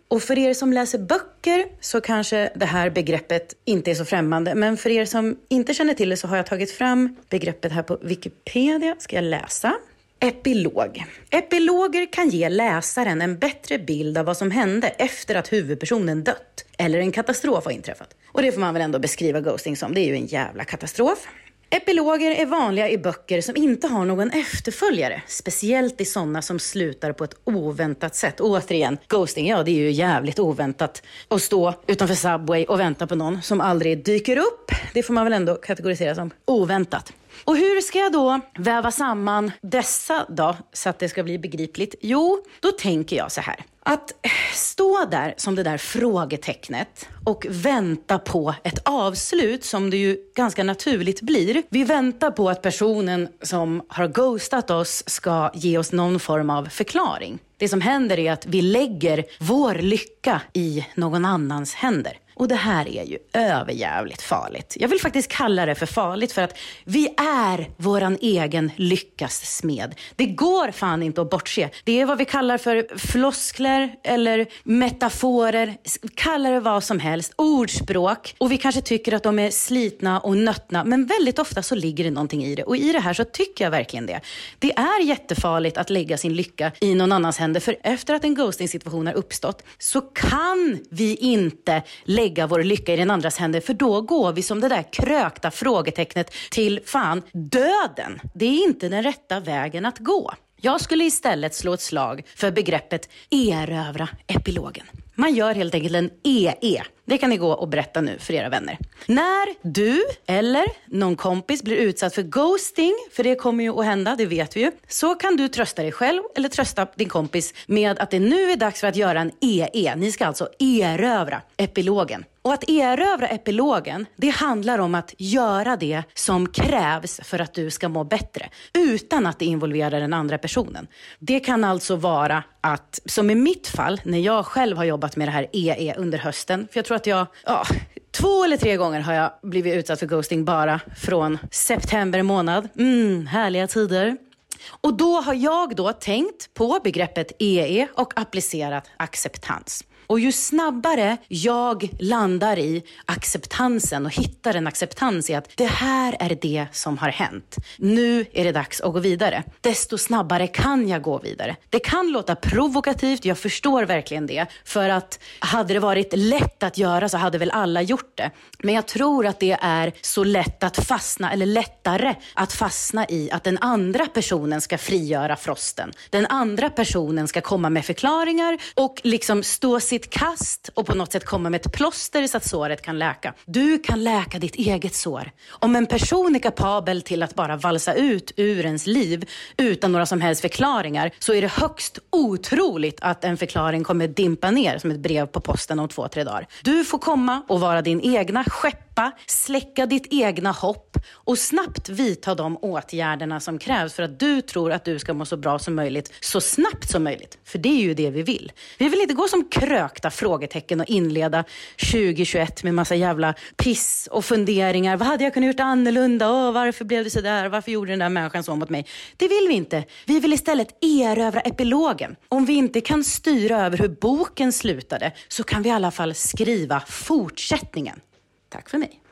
Och för er som läser böcker så kanske det här begreppet inte är så främmande. Men för er som inte känner till det så har jag tagit fram begreppet här på Wikipedia. Ska jag läsa? Epilog. Epiloger kan ge läsaren en bättre bild av vad som hände efter att huvudpersonen dött eller en katastrof har inträffat. Och det får man väl ändå beskriva ghosting som. Det är ju en jävla katastrof. Epiloger är vanliga i böcker som inte har någon efterföljare. Speciellt i sådana som slutar på ett oväntat sätt. Och återigen, ghosting, ja det är ju jävligt oväntat. Att stå utanför Subway och vänta på någon som aldrig dyker upp. Det får man väl ändå kategorisera som oväntat. Och hur ska jag då väva samman dessa då så att det ska bli begripligt? Jo, då tänker jag så här. Att stå där som det där frågetecknet och vänta på ett avslut som det ju ganska naturligt blir. Vi väntar på att personen som har ghostat oss ska ge oss någon form av förklaring. Det som händer är att vi lägger vår lycka i någon annans händer. Och det här är ju överjävligt farligt. Jag vill faktiskt kalla det för farligt för att vi är våran egen lyckas smed. Det går fan inte att bortse. Det är vad vi kallar för floskler eller metaforer. Kalla det vad som helst. Ordspråk. Och vi kanske tycker att de är slitna och nöttna. Men väldigt ofta så ligger det någonting i det. Och i det här så tycker jag verkligen det. Det är jättefarligt att lägga sin lycka i någon annans händer. För efter att en ghosting-situation har uppstått så kan vi inte lägga lägga vår lycka i den andras händer, för då går vi som det där krökta frågetecknet till fan döden. Det är inte den rätta vägen att gå. Jag skulle istället slå ett slag för begreppet erövra epilogen. Man gör helt enkelt en E E. Det kan ni gå och berätta nu för era vänner. När du eller någon kompis blir utsatt för ghosting, för det kommer ju att hända, det vet vi ju, så kan du trösta dig själv eller trösta din kompis med att det nu är dags för att göra en E E. Ni ska alltså erövra epilogen. Och att erövra epilogen, det handlar om att göra det som krävs för att du ska må bättre, utan att det involverar den andra personen. Det kan alltså vara att, som i mitt fall, när jag själv har jobbat med det här E E under hösten, för jag tror att jag, ja, två eller tre gånger har jag blivit utsatt för ghosting bara från september månad. Mm, härliga tider. Och då har jag då tänkt på begreppet E E och applicerat acceptans. Och ju snabbare jag landar i acceptansen och hittar en acceptans i att det här är det som har hänt. Nu är det dags att gå vidare. Desto snabbare kan jag gå vidare. Det kan låta provokativt, jag förstår verkligen det. För att hade det varit lätt att göra så hade väl alla gjort det. Men jag tror att det är så lätt att fastna, eller lättare att fastna i att den andra personen ska frigöra frosten. Den andra personen ska komma med förklaringar och liksom stå sitt kast och på något sätt komma med ett plåster så att såret kan läka. Du kan läka ditt eget sår. Om en person är kapabel till att bara valsa ut ur ens liv utan några som helst förklaringar, så är det högst otroligt att en förklaring kommer dimpa ner som ett brev på posten om två, tre dagar. Du får komma och vara din egna skeppa, släcka ditt egna hopp och snabbt vidta de åtgärderna som krävs för att du tror att du ska må så bra som möjligt, så snabbt som möjligt. För det är ju det vi vill. Vi vill inte gå som krökta frågetecken och inleda tjugo tjugoett med massa jävla piss och funderingar. Vad hade jag kunnat gjort annorlunda? Åh, varför blev det så där? Varför gjorde den där människan så mot mig? Det vill vi inte. Vi vill istället erövra epilogen. Om vi inte kan styra över hur boken slutade, så kan vi i alla fall skriva fortsättningen. Tack för mig.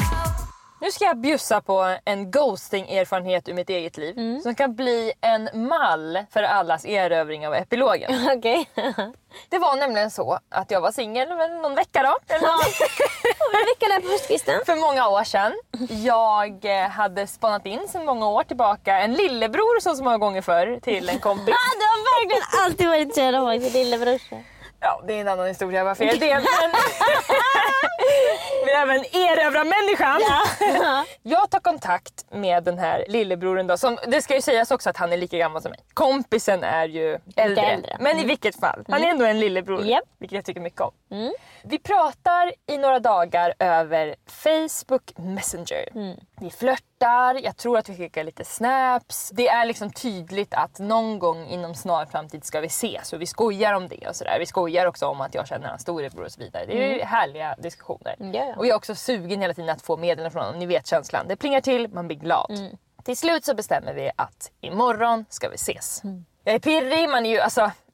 Nu ska jag bjussa på en ghosting-erfarenhet ur mitt eget liv. Mm. Som kan bli en mall för allas erövring av epilogen.
Okej.
Det var nämligen så att jag var singel någon vecka då. Eller
ja. En vecka där på höstkvisten.
För många år sedan. Jag hade spanat in sedan många år tillbaka en lillebror som så många gånger förr till en kompis.
Ah, du har verkligen alltid varit intresserad av min lillebror.
Ja, det är en annan historia varför jag är det. Men vi är även erövra människan. Ja. Jag tar kontakt med den här lillebroren då. Som, det ska ju sägas också att han är lika gammal som mig. Kompisen är ju äldre. äldre. Men mm. i vilket fall. Han är ändå en lillebror. Yep. Vilket jag tycker mycket om. Mm. Vi pratar i några dagar över Facebook Messenger. Mm. Vi flörtar, jag tror att vi skickar lite snaps. Det är liksom tydligt att någon gång inom snar framtid ska vi ses. Och vi skojar om det och sådär. Vi skojar också om att jag känner hans storebror och så vidare. Det är ju mm. härliga diskussioner. Yeah. Och jag är också sugen hela tiden att få meddelanden från honom. Ni vet känslan. Det plingar till, man blir glad. Mm. Till slut så bestämmer vi att imorgon ska vi ses. Mm. Jag är pirrig, man är ju alltså...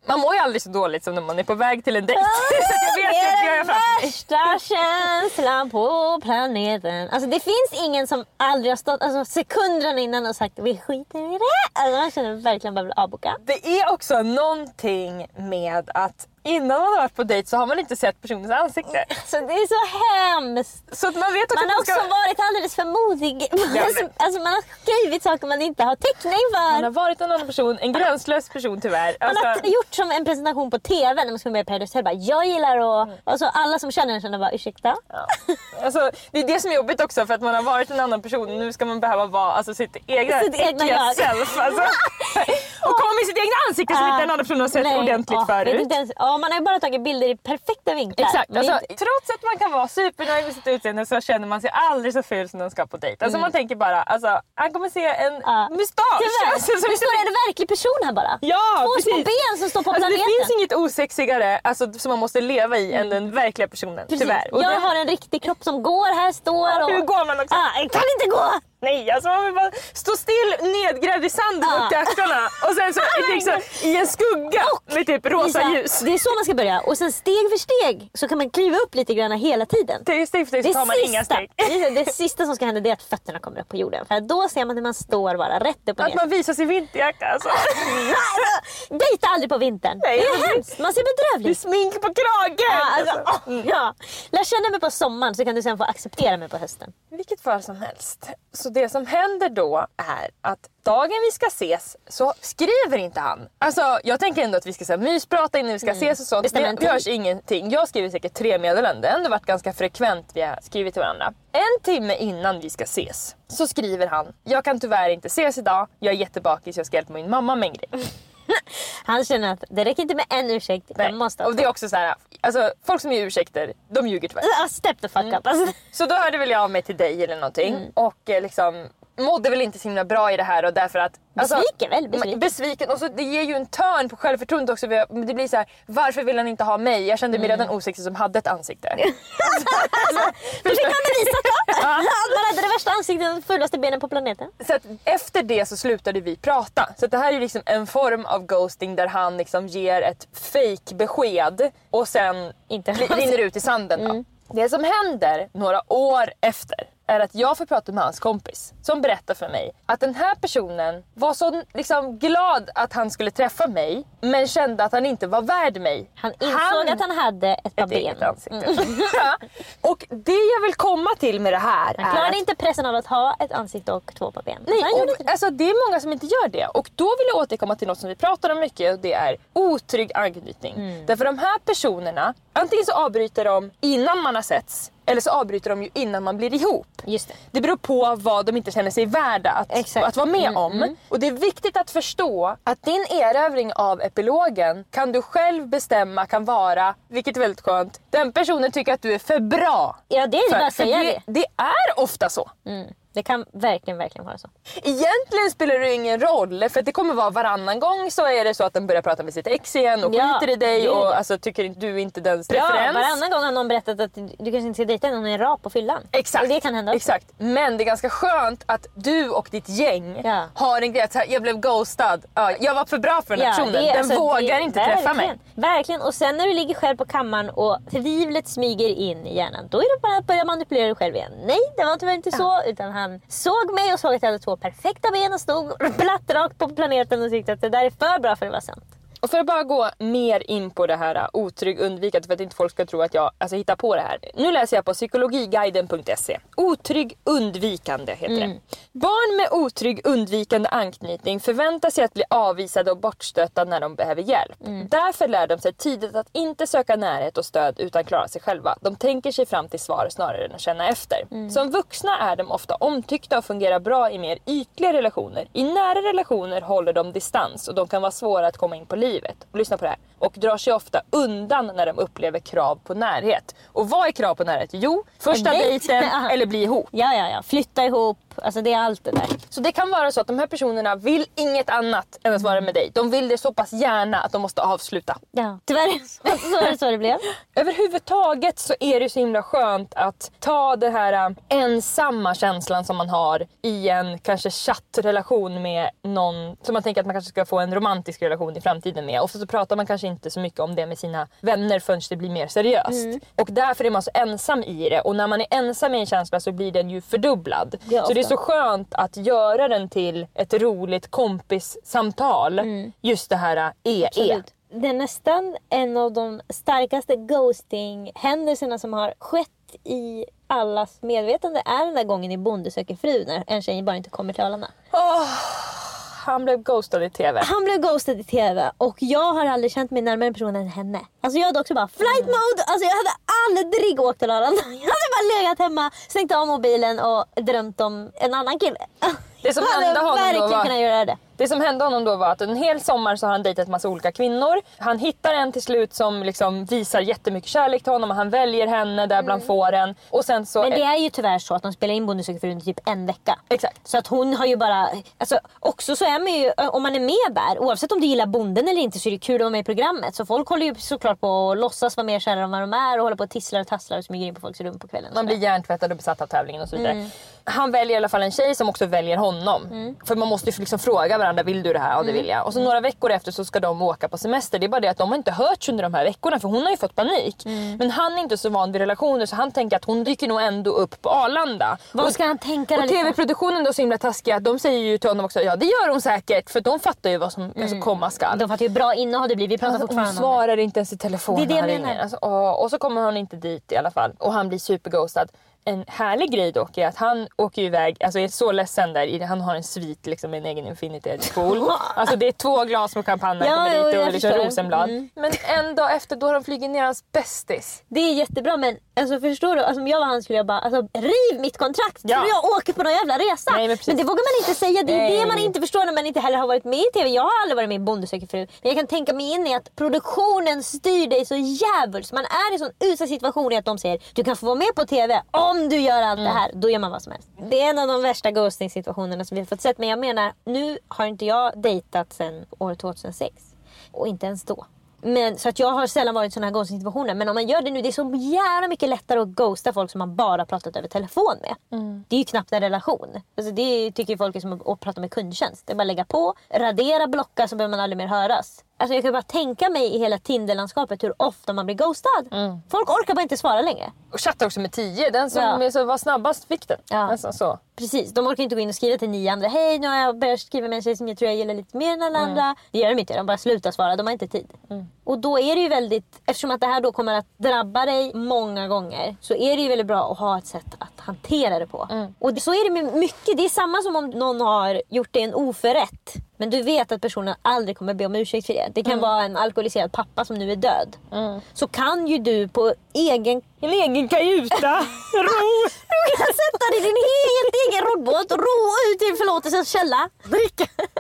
Man mår ju aldrig så dåligt som när man är på väg till en dejt.
Ah,
så jag vet
det
inte, jag
är
är
den
framför mig.
värsta känslan på planeten. Alltså det finns ingen som aldrig har stått alltså, sekunderna innan och sagt vi skiter i det. Alltså man känner verkligen bara vill avboka.
Det är också någonting med att innan man har varit på dejt så har man inte sett personens ansikte.
Så det är så hemskt.
Så att man vet också
Man har
att man
också
ska...
varit alldeles för modig.
men-
Alltså man har skrivit saker man inte har täckning
Man
för.
har varit en annan person, en gränslös person tyvärr.
Man
Alltså,
har gjort som en presentation på tv när man ska med i Paradise Hotel. Bara, jag gillar och... Och så alla som känner den känner bara, ursäkta?
ja. alltså, det är det som är jobbigt också för att man har varit en annan person. Nu ska man behöva vara alltså, sitt egna,
Sitt egna
äckliga
jag.
self. Alltså. Och komma med sitt egna ansikte som inte en annan person har sett
Nej,
ordentligt
ja, vet
förut.
inte ens, ja, man har ju bara tagit bilder i perfekta vinklar.
Exakt,
Men
alltså,
inte-
trots att man kan vara supernöjd med sitt utseende så känner man sig aldrig så ful som den ska på dejt. Alltså man tänker bara, alltså, han kommer se en
Ja.
mustasch.
Tyvärr,
Alltså, som
det står en verklig person här bara.
Ja,
Två
precis.
små ben som står på
Alltså, det
planeten.
finns inget osexigare alltså, som man måste leva i än den verkliga personen,
Precis.
tyvärr. Och
Jag
det,
har en riktig kropp som går, här står och...
hur går man också?
Ah, jag kan inte gå!
Nej, alltså man vill bara stå still nedgrävd i sanden
Ja.
upp till axlarna och sen så är det liksom, i en skugga med typ rosa
Lisa,
ljus.
det är så man ska börja. Och sen steg för steg så kan man kliva upp lite grann hela tiden.
Till steg för steg så tar man inga steg.
det, det sista som ska hända är att fötterna kommer upp på jorden. För då ser man hur man står bara rätt upp och
Att
ner.
man visar sin vinterjacka alltså.
Dejta aldrig på vintern.
Nej,
det är
men-
hemskt. Man ser
Det är
bedrövlig ut.
smink på kragen!
Ja,
Alltså.
alltså, ja. Lär känna mig på sommaren så kan du sen få acceptera mig på hösten.
I vilket fall som helst. Så det som händer då är att dagen vi ska ses så skriver inte han. Alltså jag tänker ändå att vi ska så här, mysprata innan vi ska ses och sånt.
Bestämma en
Det
tid.
görs ingenting. Jag skriver säkert tre meddelanden. Det har ändå varit ganska frekvent vi har skrivit till varandra. En timme innan vi ska ses så skriver han: jag kan tyvärr inte ses idag. Jag är jättebakis, jag ska hjälpa min mamma med en grej.
Han känner att det räcker inte med en ursäkt.
Nej.
Jag måste ha
Och det är också så här, alltså folk som ger ursäkter, de ljuger tyvärr.
Ah, step the fuck up. Alltså.
Så då hörde väl jag av mig till dig eller någonting
Mm.
och eh, liksom mådde väl inte så himla bra i det här och därför att
Besviken väl? Besviken.
besviken och så det ger ju en törn på självförtroendet också. Det blir så här, varför vill han inte ha mig? Jag kände mig
Mm.
redan osexig som hade ett ansikte.
Då fick han bevisa klart. Man hade det värsta ansiktet och de fullaste benen på planeten.
Så att efter det så slutade vi prata. Så att det här är liksom en form av ghosting där han liksom ger ett fake besked och sen
Inte
ri- rinner ut i sanden.
Mm.
Då. Det som händer några år efter är att jag får prata med hans kompis som berättar för mig att den här personen var så liksom glad att han skulle träffa mig men kände att han inte var värd mig.
Han insåg att han hade ett par
ett eget
ben.
ansikte. Ja. Och det jag vill komma till med det här
Han
är
klarade
att
inte pressen av att ha ett ansikte och två par ben.
Nej,
Han gjorde inte
och,
det.
alltså, det är många som inte gör det. Och då vill jag återkomma till något som vi pratar om mycket och det är otrygg anknytning.
Mm.
Därför de här personerna, antingen så avbryter de innan man har setts eller så avbryter de ju innan man blir ihop.
Just det.
Det beror på vad de inte känner sig värda att,
Exakt.
att vara med
Mm,
om.
mm.
Och det är viktigt att förstå att din erövring av epilogen kan du själv bestämma kan vara, vilket är väldigt skönt, den personen tycker att du är för bra.
Ja, det är
För,
bara att
för
säga
det,
det.
det är ofta så.
Mm. Det kan verkligen, verkligen vara så.
Egentligen spelar det ingen roll för att det kommer vara varannan gång så är det så att den börjar prata med sitt ex igen och
Ja,
skiter i dig
det är
och
det.
alltså, tycker inte du inte dens
Ja,
preferens.
varannan gång har någon berättat att du kanske inte ska dejta någon är rap på fyllan.
Exakt.
Och det kan hända också.
Exakt. Men det är ganska skönt att du och ditt gäng
Ja.
har en grej att så här, jag blev ghostad. Ja, jag var för bra för den här personen.
det är-
Den
alltså,
vågar
det-
inte
verkligen,
träffa mig.
Verkligen. Och sen när du ligger själv på kammaren och tvivlet smyger in i hjärnan, då är det bara att börja manipulera dig själv igen. Nej, det var tyvärr inte så. Utan han såg mig och såg att jag hade två perfekta ben och stod platt rakt på planeten och tyckte att det där är för bra för att vara sant.
Och för att bara gå mer in på det här uh, otrygg undvikande för att inte folk ska tro att jag alltså, hittar på det här. Nu läser jag på psykologiguiden punkt se. Otrygg undvikande heter
Mm.
det. Barn med otrygg undvikande anknytning förväntar sig att bli avvisade och bortstötta när de behöver hjälp.
Mm.
Därför lär de sig tidigt att inte söka närhet och stöd utan klara sig själva. De tänker sig fram till svar snarare än att känna efter.
Mm.
Som vuxna är de ofta omtyckta och fungerar bra i mer ytliga relationer. I nära relationer håller de distans och de kan vara svåra att komma in på livet. Och lyssna på det här. Och drar sig ofta undan när de upplever krav på närhet. Och vad är krav på närhet? Jo, första
En dejt.
dejten
Ja.
eller bli ihop.
Ja, ja, ja. Flytta ihop. Alltså det är allt det där.
Så det kan vara så att de här personerna vill inget annat än att vara med dig. De vill det så pass gärna att de måste avsluta.
Ja, tyvärr så är det så det blev.
Överhuvudtaget så är det så himla skönt att ta den här ensamma känslan som man har i en kanske chattrelation med någon som man tänker att man kanske ska få en romantisk relation i framtiden med. Ofta så pratar man kanske inte så mycket om det med sina vänner förrän det blir mer seriöst. Mm. Och därför är man så ensam i det. Och när man är ensam i en känsla så blir den ju fördubblad. Ja, så det är så skönt att göra den till ett roligt kompissamtal. Mm. Just det här E E.
Det är nästan en av de starkaste ghosting-händelserna som har skett i allas medvetande är den där gången i Bonde söker fru när en tjej bara inte kommer till Arlanda.
Oh, han blev ghostad i tv.
Han blev ghostad i tv och jag har aldrig känt mig närmare en person än henne. Alltså jag hade också bara flight mode. Alltså jag hade aldrig åkt till Arlanda. Jag hade bara legat hemma, stängt av mobilen och drömt om en annan kille.
Det som hände honom
verkligen
då var,
kunna göra det.
Det som hände honom då var att en hel sommar så har han dejtat massa olika kvinnor. Han hittar en till slut som liksom visar jättemycket kärlek till honom och han väljer henne där bland mm. fåren. Och sen så
Men det är ju tyvärr så att de spelar in Bonde söker fru under typ en vecka.
Exakt.
Så att hon har ju bara... Alltså också så är man ju... Om man är med där, oavsett om du gillar bonden eller inte så är det kul att vara med i programmet. Så folk håller ju såklart på att låtsas vara mer kära än vad de är och håller på att tisslar och tasslar och smyger in på folks rum på kvällen.
Man blir hjärntvättad och besatt av tävlingen och så vidare. Mm. Han väljer i alla fall en tjej som också väljer honom. Mm. För man måste ju liksom fråga varandra, vill du det här? Ja, det vill jag. Och så några veckor efter så ska de åka på semester. Det är bara det att de har inte hört under de här veckorna för hon har ju fått panik. Mm. Men han är inte så van vid relationer så han tänker att hon dyker nog ändå upp på Arlanda.
Vad ska han tänka?
Och tv-produktionen då så himla taskiga, de säger ju till honom också, ja det gör hon säkert. För de fattar ju vad som mm. alltså, komma skall.
De fattar ju bra innehåll det blir, vi pratar alltså, fortfarande
hon svarar inte ens i telefon.
Det är det jag menar.
Alltså, och, och så kommer han inte dit i alla fall. Och han blir superghostad. En härlig grej dock är att han åker iväg, alltså är så ledsen där, han har en svit liksom med en egen Infinity Pool. Alltså det är två glas med champagne
ja,
kommer dit och liksom
förstår.
rosenblad.
Mm.
Men en dag efter då har de flugit ner hans bästis.
Det är jättebra men alltså förstår du, alltså, om jag var han skulle jag bara, alltså riv mitt kontrakt
ja.
För jag åker på någon jävla resa.
Nej, men,
men det vågar man inte säga, det är
Nej.
det man inte förstår när man inte heller har varit med i tv. Jag har aldrig varit med i Bonde söker fru. Men jag kan tänka mig in i att produktionen styr dig så jävligt. Man är i en sån utsatt situation i att de säger, du kan få vara med på tv om du gör allt mm. det här. Då gör man vad som helst. Det är en av de värsta ghosting-situationerna som vi har fått sett. Men jag menar, nu har inte jag dejtat sedan år tjugohundrasex. Och inte ens då. Men, så att jag har sällan varit i sådana här ghosting-situationer. Men om man gör det nu, det är så jävla mycket lättare att ghosta folk som man bara pratat över telefon med. Mm. Det är ju knappt en relation. Alltså det tycker folk är som att prata med kundtjänst. Det är bara lägga på, radera, blocka så behöver man aldrig mer höras. Alltså jag kan bara tänka mig i hela Tinder-landskapet hur ofta man blir ghostad. Mm. Folk orkar bara inte svara längre.
Och chatta också med tio, den som ja. så var snabbast fick den.
Ja.
Alltså, så.
Precis, de orkar inte gå in och skriva till nio andra. Hej, nu har jag börjat skriva med en tjej som jag tror jag gillar lite mer än alla mm. andra. Det gör de inte, de bara slutar svara, de har inte tid. Mm. Och då är det ju väldigt, eftersom att det här då kommer att drabba dig många gånger, så är det ju väldigt bra att ha ett sätt att hantera det på. Mm. Och så är det med mycket, det är samma som om någon har gjort dig en oförrätt. Men du vet att personen aldrig kommer be om ursäkt för det. Det kan mm. vara en alkoholiserad pappa som nu är död. Mm. Så kan ju du på egen, en egen kajuta ro. Du kan sätta dig i din helt egen roddbåt och ro ut till förlåtelsens källa.
Dricka.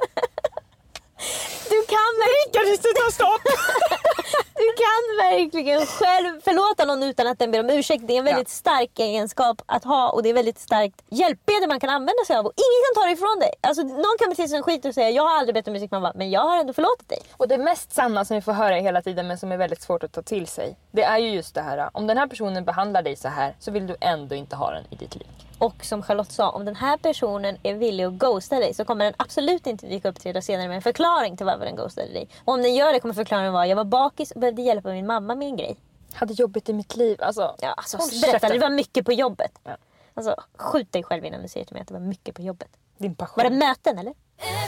Du kan
verkligen ta stopp.
Du kan verkligen själv förlåta någon utan att den ber om ursäkt. Det är en väldigt ja. stark egenskap att ha. Och det är väldigt starkt hjälpmedel man kan använda sig av. Och ingen kan ta det ifrån dig. Alltså, någon kan bete sig som skit och säga, jag har aldrig bett om ursäkt, men jag har ändå förlåtit dig.
Och det mest sanna som vi får höra hela tiden, men som är väldigt svårt att ta till sig, det är ju just det här. Om den här personen behandlar dig så här, så vill du ändå inte ha den i ditt liv.
Och som Charlotte sa, om den här personen är villig att ghosta dig, så kommer den absolut inte dyka upp till senare med en förklaring till varför den ghostade dig. Och om den gör det kommer förklaringen vara, jag var bakis och behövde hjälpa min mamma med en grej.
Hade jobbigt i mitt liv. Alltså,
ja, alltså berätta, det var mycket på jobbet. Ja. Alltså, skjut dig själv innan du säger till mig att det var mycket på jobbet.
Din passion.
Var det möten eller?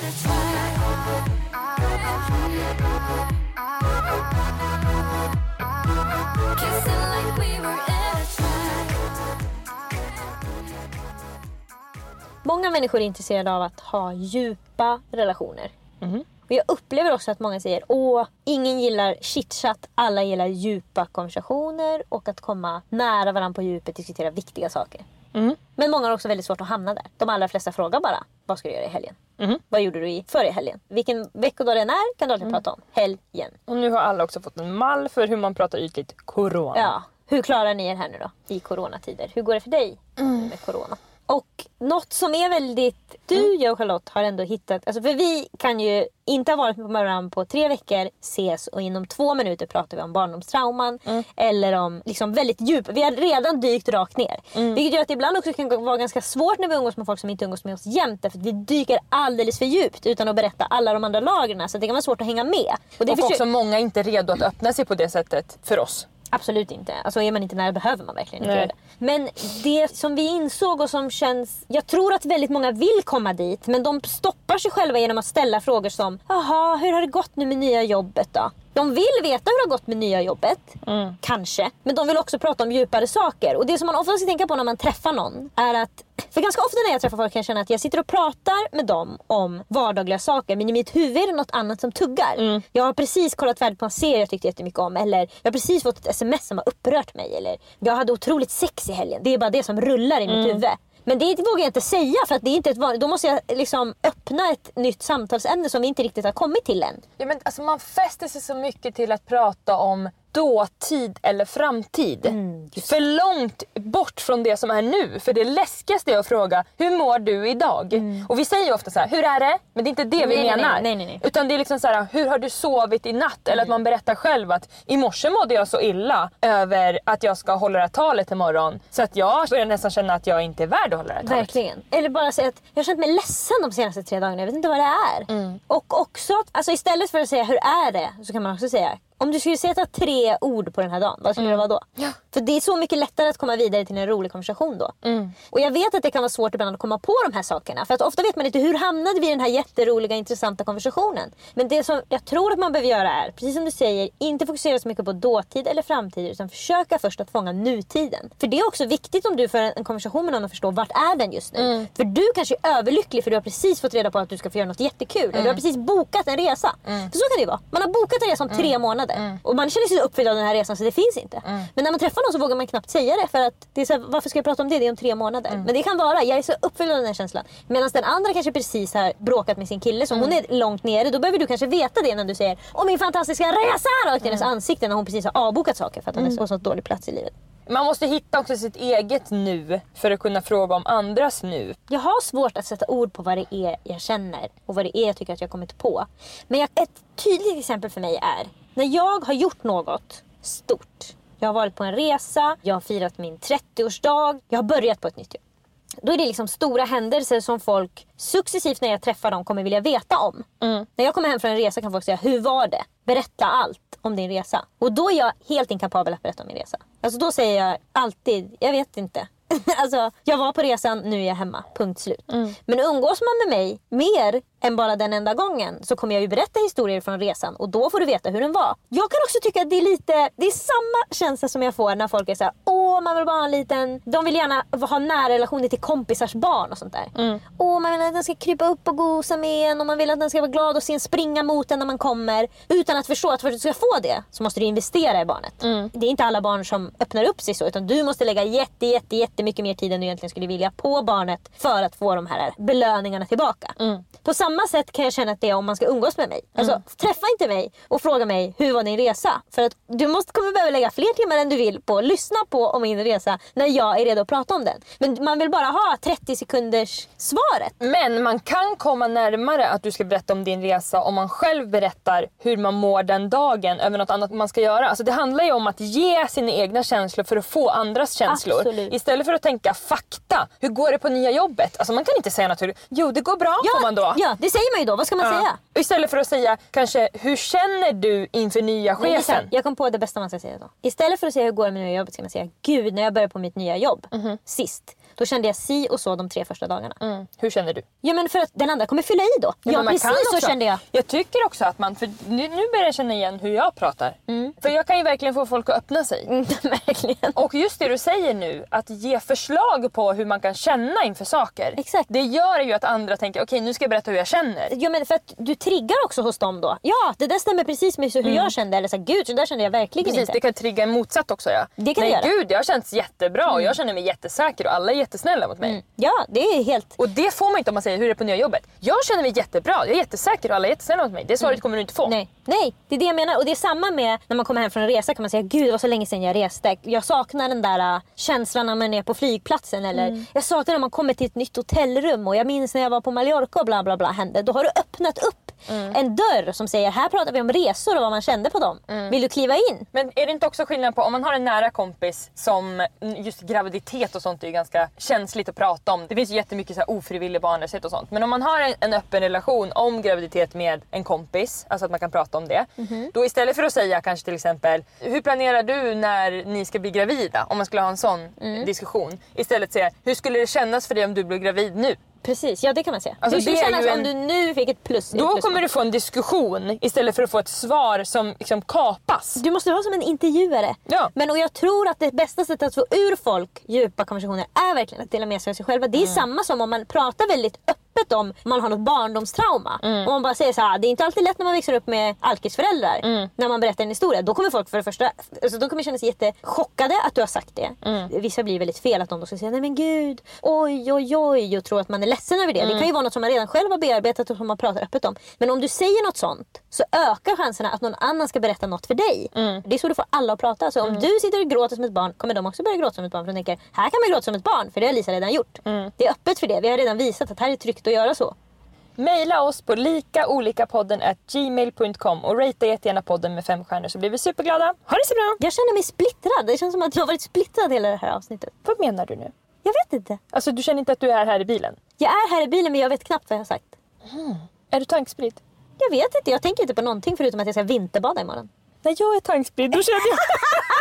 Många människor är intresserade av att ha djupa relationer. Mm. Och jag upplever också att många säger, åh, ingen gillar chitchat, alla gillar djupa konversationer och att komma nära varandra på djupet, diskutera viktiga saker. Mm. Men många har också väldigt svårt att hamna där. De allra flesta frågar bara, vad ska du göra i helgen? Mm. Vad gjorde du i förra helgen? Vilken veckodag den är kan du alltid mm. prata om. Helgen.
Och nu har alla också fått en mall för hur man pratar ytligt corona.
Ja, hur klarar ni er här nu då i coronatider? Hur går det för dig mm. med corona? Och något som är väldigt... Du, jag och Charlotte har ändå hittat... Alltså för vi kan ju inte ha varit med varandra på tre veckor, ses och inom två minuter pratar vi om barndomstrauman. Mm. Eller om liksom väldigt djup... Vi har redan dykt rakt ner. Mm. Vilket gör att det ibland också kan vara ganska svårt när vi umgås med folk som inte umgås med oss jämt. För att vi dyker alldeles för djupt utan att berätta alla de andra lagren. Så det kan vara svårt att hänga med.
Och, det
och
också många inte redo att öppna sig på det sättet för oss.
Absolut inte. Alltså är man inte nära behöver man verkligen inte göra det. Men det som vi insåg och som känns... Jag tror att väldigt många vill komma dit. Men de stoppar sig själva genom att ställa frågor som... Jaha, hur har det gått nu med nya jobbet då? De vill veta hur det har gått med nya jobbet. Mm. Kanske. Men de vill också prata om djupare saker. Och det som man ofta ska tänka på när man träffar någon är att... För ganska ofta när jag träffar folk kan jag känna att jag sitter och pratar med dem om vardagliga saker. Men i mitt huvud är det något annat som tuggar. Mm. Jag har precis kollat färdigt på en serie jag tyckte jättemycket om. Eller jag har precis fått ett sms som har upprört mig. Eller jag hade otroligt sex i helgen. Det är bara det som rullar i mitt mm. huvud. Men det vågar jag inte säga för att det är inte ett vanligt... Då måste jag liksom öppna ett nytt samtalsämne som vi inte riktigt har kommit till än.
Ja, men alltså man fäster sig så mycket till att prata om dåtid eller framtid. Mm, för långt bort från det som är nu. För det läskigaste är att fråga, hur mår du idag? Mm. Och vi säger ju ofta så här, hur är det? Men det är inte det vi
nej,
menar.
Nej, nej, nej.
Utan det är liksom så här, hur har du sovit i natt? Mm. Eller att man berättar själv att i morse mådde jag så illa över att jag ska hålla det här talet imorgon. Så att jag börjar nästan känna att jag inte är värd att hålla det här talet.
Verkligen. Eller bara säga att jag har känt mig ledsen de senaste tre dagarna. Jag vet inte vad det är. Mm. Och också, alltså istället för att säga hur är det, så kan man också säga, om du skulle sätta tre ord på den här dagen, vad skulle mm. det vara då? Ja. För det är så mycket lättare att komma vidare till en rolig konversation då. Mm. Och jag vet att det kan vara svårt ibland att komma på de här sakerna. För att ofta vet man inte hur hamnade vi i den här jätteroliga, intressanta konversationen. Men det som jag tror att man behöver göra är, precis som du säger, inte fokusera så mycket på dåtid eller framtid. Utan försöka först att fånga nutiden. För det är också viktigt om du för en konversation med någon och förstår vart är den just nu. Mm. För du kanske är överlycklig för du har precis fått reda på att du ska få göra något jättekul. Mm. Eller du har precis bokat en resa. Mm. För så kan det ju vara. Man har bokat en resa om mm. tre månader. Mm. Och man känner sig så uppfylld av den här resan så det finns inte. Mm. Men när man träffar någon så vågar man knappt säga det. För att det är så här, varför ska jag prata om det? Det är om tre månader. Mm. Men det kan vara, jag är så uppfylld av den här känslan. Medan den andra kanske precis har bråkat med sin kille. Så mm. hon är långt nere. Då behöver du kanske veta det när du säger åh min fantastiska resa! Rakt i hennes mm. ansikte när hon precis har avbokat saker. För att hon mm. är så, så dålig plats i livet.
Man måste hitta också sitt eget nu för att kunna fråga om andras nu.
Jag har svårt att sätta ord på vad det är jag känner och vad det är jag tycker att jag har kommit på. Men jag, ett tydligt exempel för mig är när jag har gjort något stort. Jag har varit på en resa, jag har firat min trettioårsdag, jag har börjat på ett nytt jobb. Då är det liksom stora händelser som folk successivt när jag träffar dem kommer vilja veta om. Mm. När jag kommer hem från en resa kan folk säga, hur var det? Berätta allt om din resa. Och då är jag helt inkapabel att berätta om min resa. Alltså då säger jag alltid, jag vet inte. Alltså, jag var på resan, nu är jag hemma. Punkt slut. Mm. Men umgås man med mig mer än bara den enda gången så kommer jag ju berätta historier från resan och då får du veta hur den var. Jag kan också tycka att det är lite, det är samma känsla som jag får när folk är så här, åh man vill bara ha en liten, de vill gärna ha nära relationer till kompisars barn och sånt där. Mm. Åh man vill att den ska krypa upp och gosa med en och man vill att den ska vara glad och sen springa mot den när man kommer utan att förstå att för att du ska få det så måste du investera i barnet. Mm. Det är inte alla barn som öppnar upp sig så utan du måste lägga jätte, jätte, jätte mycket mer tid än du egentligen skulle vilja på barnet för att få de här belöningarna tillbaka. Mm. På samma sätt kan jag känna att det är om man ska umgås med mig. Alltså, mm. träffa inte mig och fråga mig hur var din resa. För att du måste kommer behöva lägga fler timmar än du vill på att lyssna på om min resa när jag är redo att prata om den. Men man vill bara ha trettio sekunders svaret.
Men man kan komma närmare att du ska berätta om din resa om man själv berättar hur man mår den dagen över något annat man ska göra. Alltså det handlar ju om att ge sina egna känslor för att få andras känslor.
Absolut.
Istället för att tänka fakta. Hur går det på nya jobbet? Alltså man kan inte säga naturligt. Jo, det går bra,
ja,
får man då.
Ja, det säger man ju då. Vad ska man ja. säga?
Istället för att säga kanske, hur känner du inför nya chefen?
Nej, jag kom på det bästa man ska säga då. Istället för att säga hur går det med nya jobbet ska man säga, gud, när jag började på mitt nya jobb mm-hmm. sist. Då kände jag si och så de tre första dagarna. Mm.
Hur känner du?
Ja, men för att den andra kommer fylla i då. Ja, ja precis så kände jag.
Jag tycker också att man, för nu, nu börjar jag känna igen hur jag pratar. Mm. För jag kan ju verkligen få folk att öppna sig.
Mm, verkligen.
Och just det du säger nu, att ge förslag på hur man kan känna inför saker.
Exakt.
Det gör ju att andra tänker, okej okay, nu ska jag berätta hur jag känner.
Ja, men för att du triggar också hos dem då. Ja, det där stämmer precis med hur mm. jag kände. Eller så gud, så där kände jag verkligen
precis,
inte.
Det kan trigga en motsatt också, ja.
Det kan
Nej,
det göra.
Gud, jag har känts jättebra mm. och jag känner mig jättesäker och alla är jättesnälla mot mig.
Mm. Ja, det är helt...
Och det får man inte om man säger hur är det på nya jobbet. Jag känner mig jättebra, jag är jättesäker och alla är jättesnälla mot mig. Det svaret mm. kommer du inte få.
Nej. Nej, det är det jag menar. Och det är samma med när man kommer hem från en resa kan man säga, gud det var så länge sedan jag reste. Jag saknar den där uh, känslan när man är på flygplatsen. Eller mm. jag saknar när man kommer till ett nytt hotellrum. Och jag minns när jag var på Mallorca och bla bla bla hände. Då har du öppnat upp Mm. en dörr som säger, här pratar vi om resor och vad man kände på dem. Mm. Vill du kliva in?
Men är det inte också skillnad på om man har en nära kompis som just graviditet och sånt är ju ganska känsligt att prata om. Det finns ju jättemycket så här ofrivillig barnlöshet och sånt. Men om man har en, en öppen relation om graviditet med en kompis, alltså att man kan prata om det. Mm. Då istället för att säga kanske till exempel, hur planerar du när ni ska bli gravida? Om man skulle ha en sån mm. diskussion. Istället säga, hur skulle det kännas för dig om du blir gravid nu?
Precis, ja det kan man säga.
Alltså,
hur skulle
det
det kännas
en...
om du nu fick ett plus?
Då
plus
kommer du få en diskussion istället för att få ett svar som liksom kapas.
Du måste vara som en intervjuare.
Ja.
Men och jag tror att det bästa sättet att få ur folk djupa konversationer är verkligen att dela med sig av sig själva. Det är mm. samma som om man pratar väldigt öppet om man har något barndomstrauma. Mm. Och man bara säger så här, det är inte alltid lätt när man växer upp med alkisföräldrar. Mm. När man berättar en historia. Då kommer folk för det första, alltså de kommer känna sig jättechockade att du har sagt det. Mm. Vissa blir väldigt fel att de då ska säga, nej men gud, oj oj oj, och tror att man är ledsen över det. Mm. Det kan ju vara något som man redan själv har bearbetat och som man pratar öppet om. Men om du säger något sånt så ökar chanserna att någon annan ska berätta något för dig. Mm. Det är så du får alla att prata. Så om mm. du sitter och gråter som ett barn kommer de också börja gråta som ett barn. För de tänker, här kan man gråta som ett barn, för det har Lisa redan gjort. Mm. Det är öppet för det. Vi har redan visat att här är tryggt att göra så.
Maila oss på likaolikapodden at gmail dot com och ratea jättegärna podden med fem stjärnor så blir vi superglada. Ha det så bra!
Jag känner mig splittrad. Det känns som att jag har varit splittrad hela det här avsnittet.
Vad menar du nu?
Jag vet inte.
Alltså du känner inte att du är här i bilen?
Jag är här i bilen men jag vet knappt vad jag har sagt.
Mm. Är du tankspridd?
Jag vet inte. Jag tänker inte på någonting förutom att jag ska vinterbada imorgon.
Nej, jag är tankspridd. Då känner jag...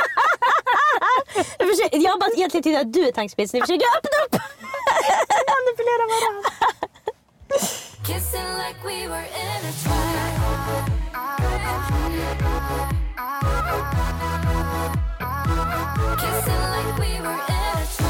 jag, försöker, jag har bara egentligen tyckt att du är tankspridd så ni försöker öppna upp.
Manipulera varandra.
Kissing like we were in a trial. Kissing like we were in a trial.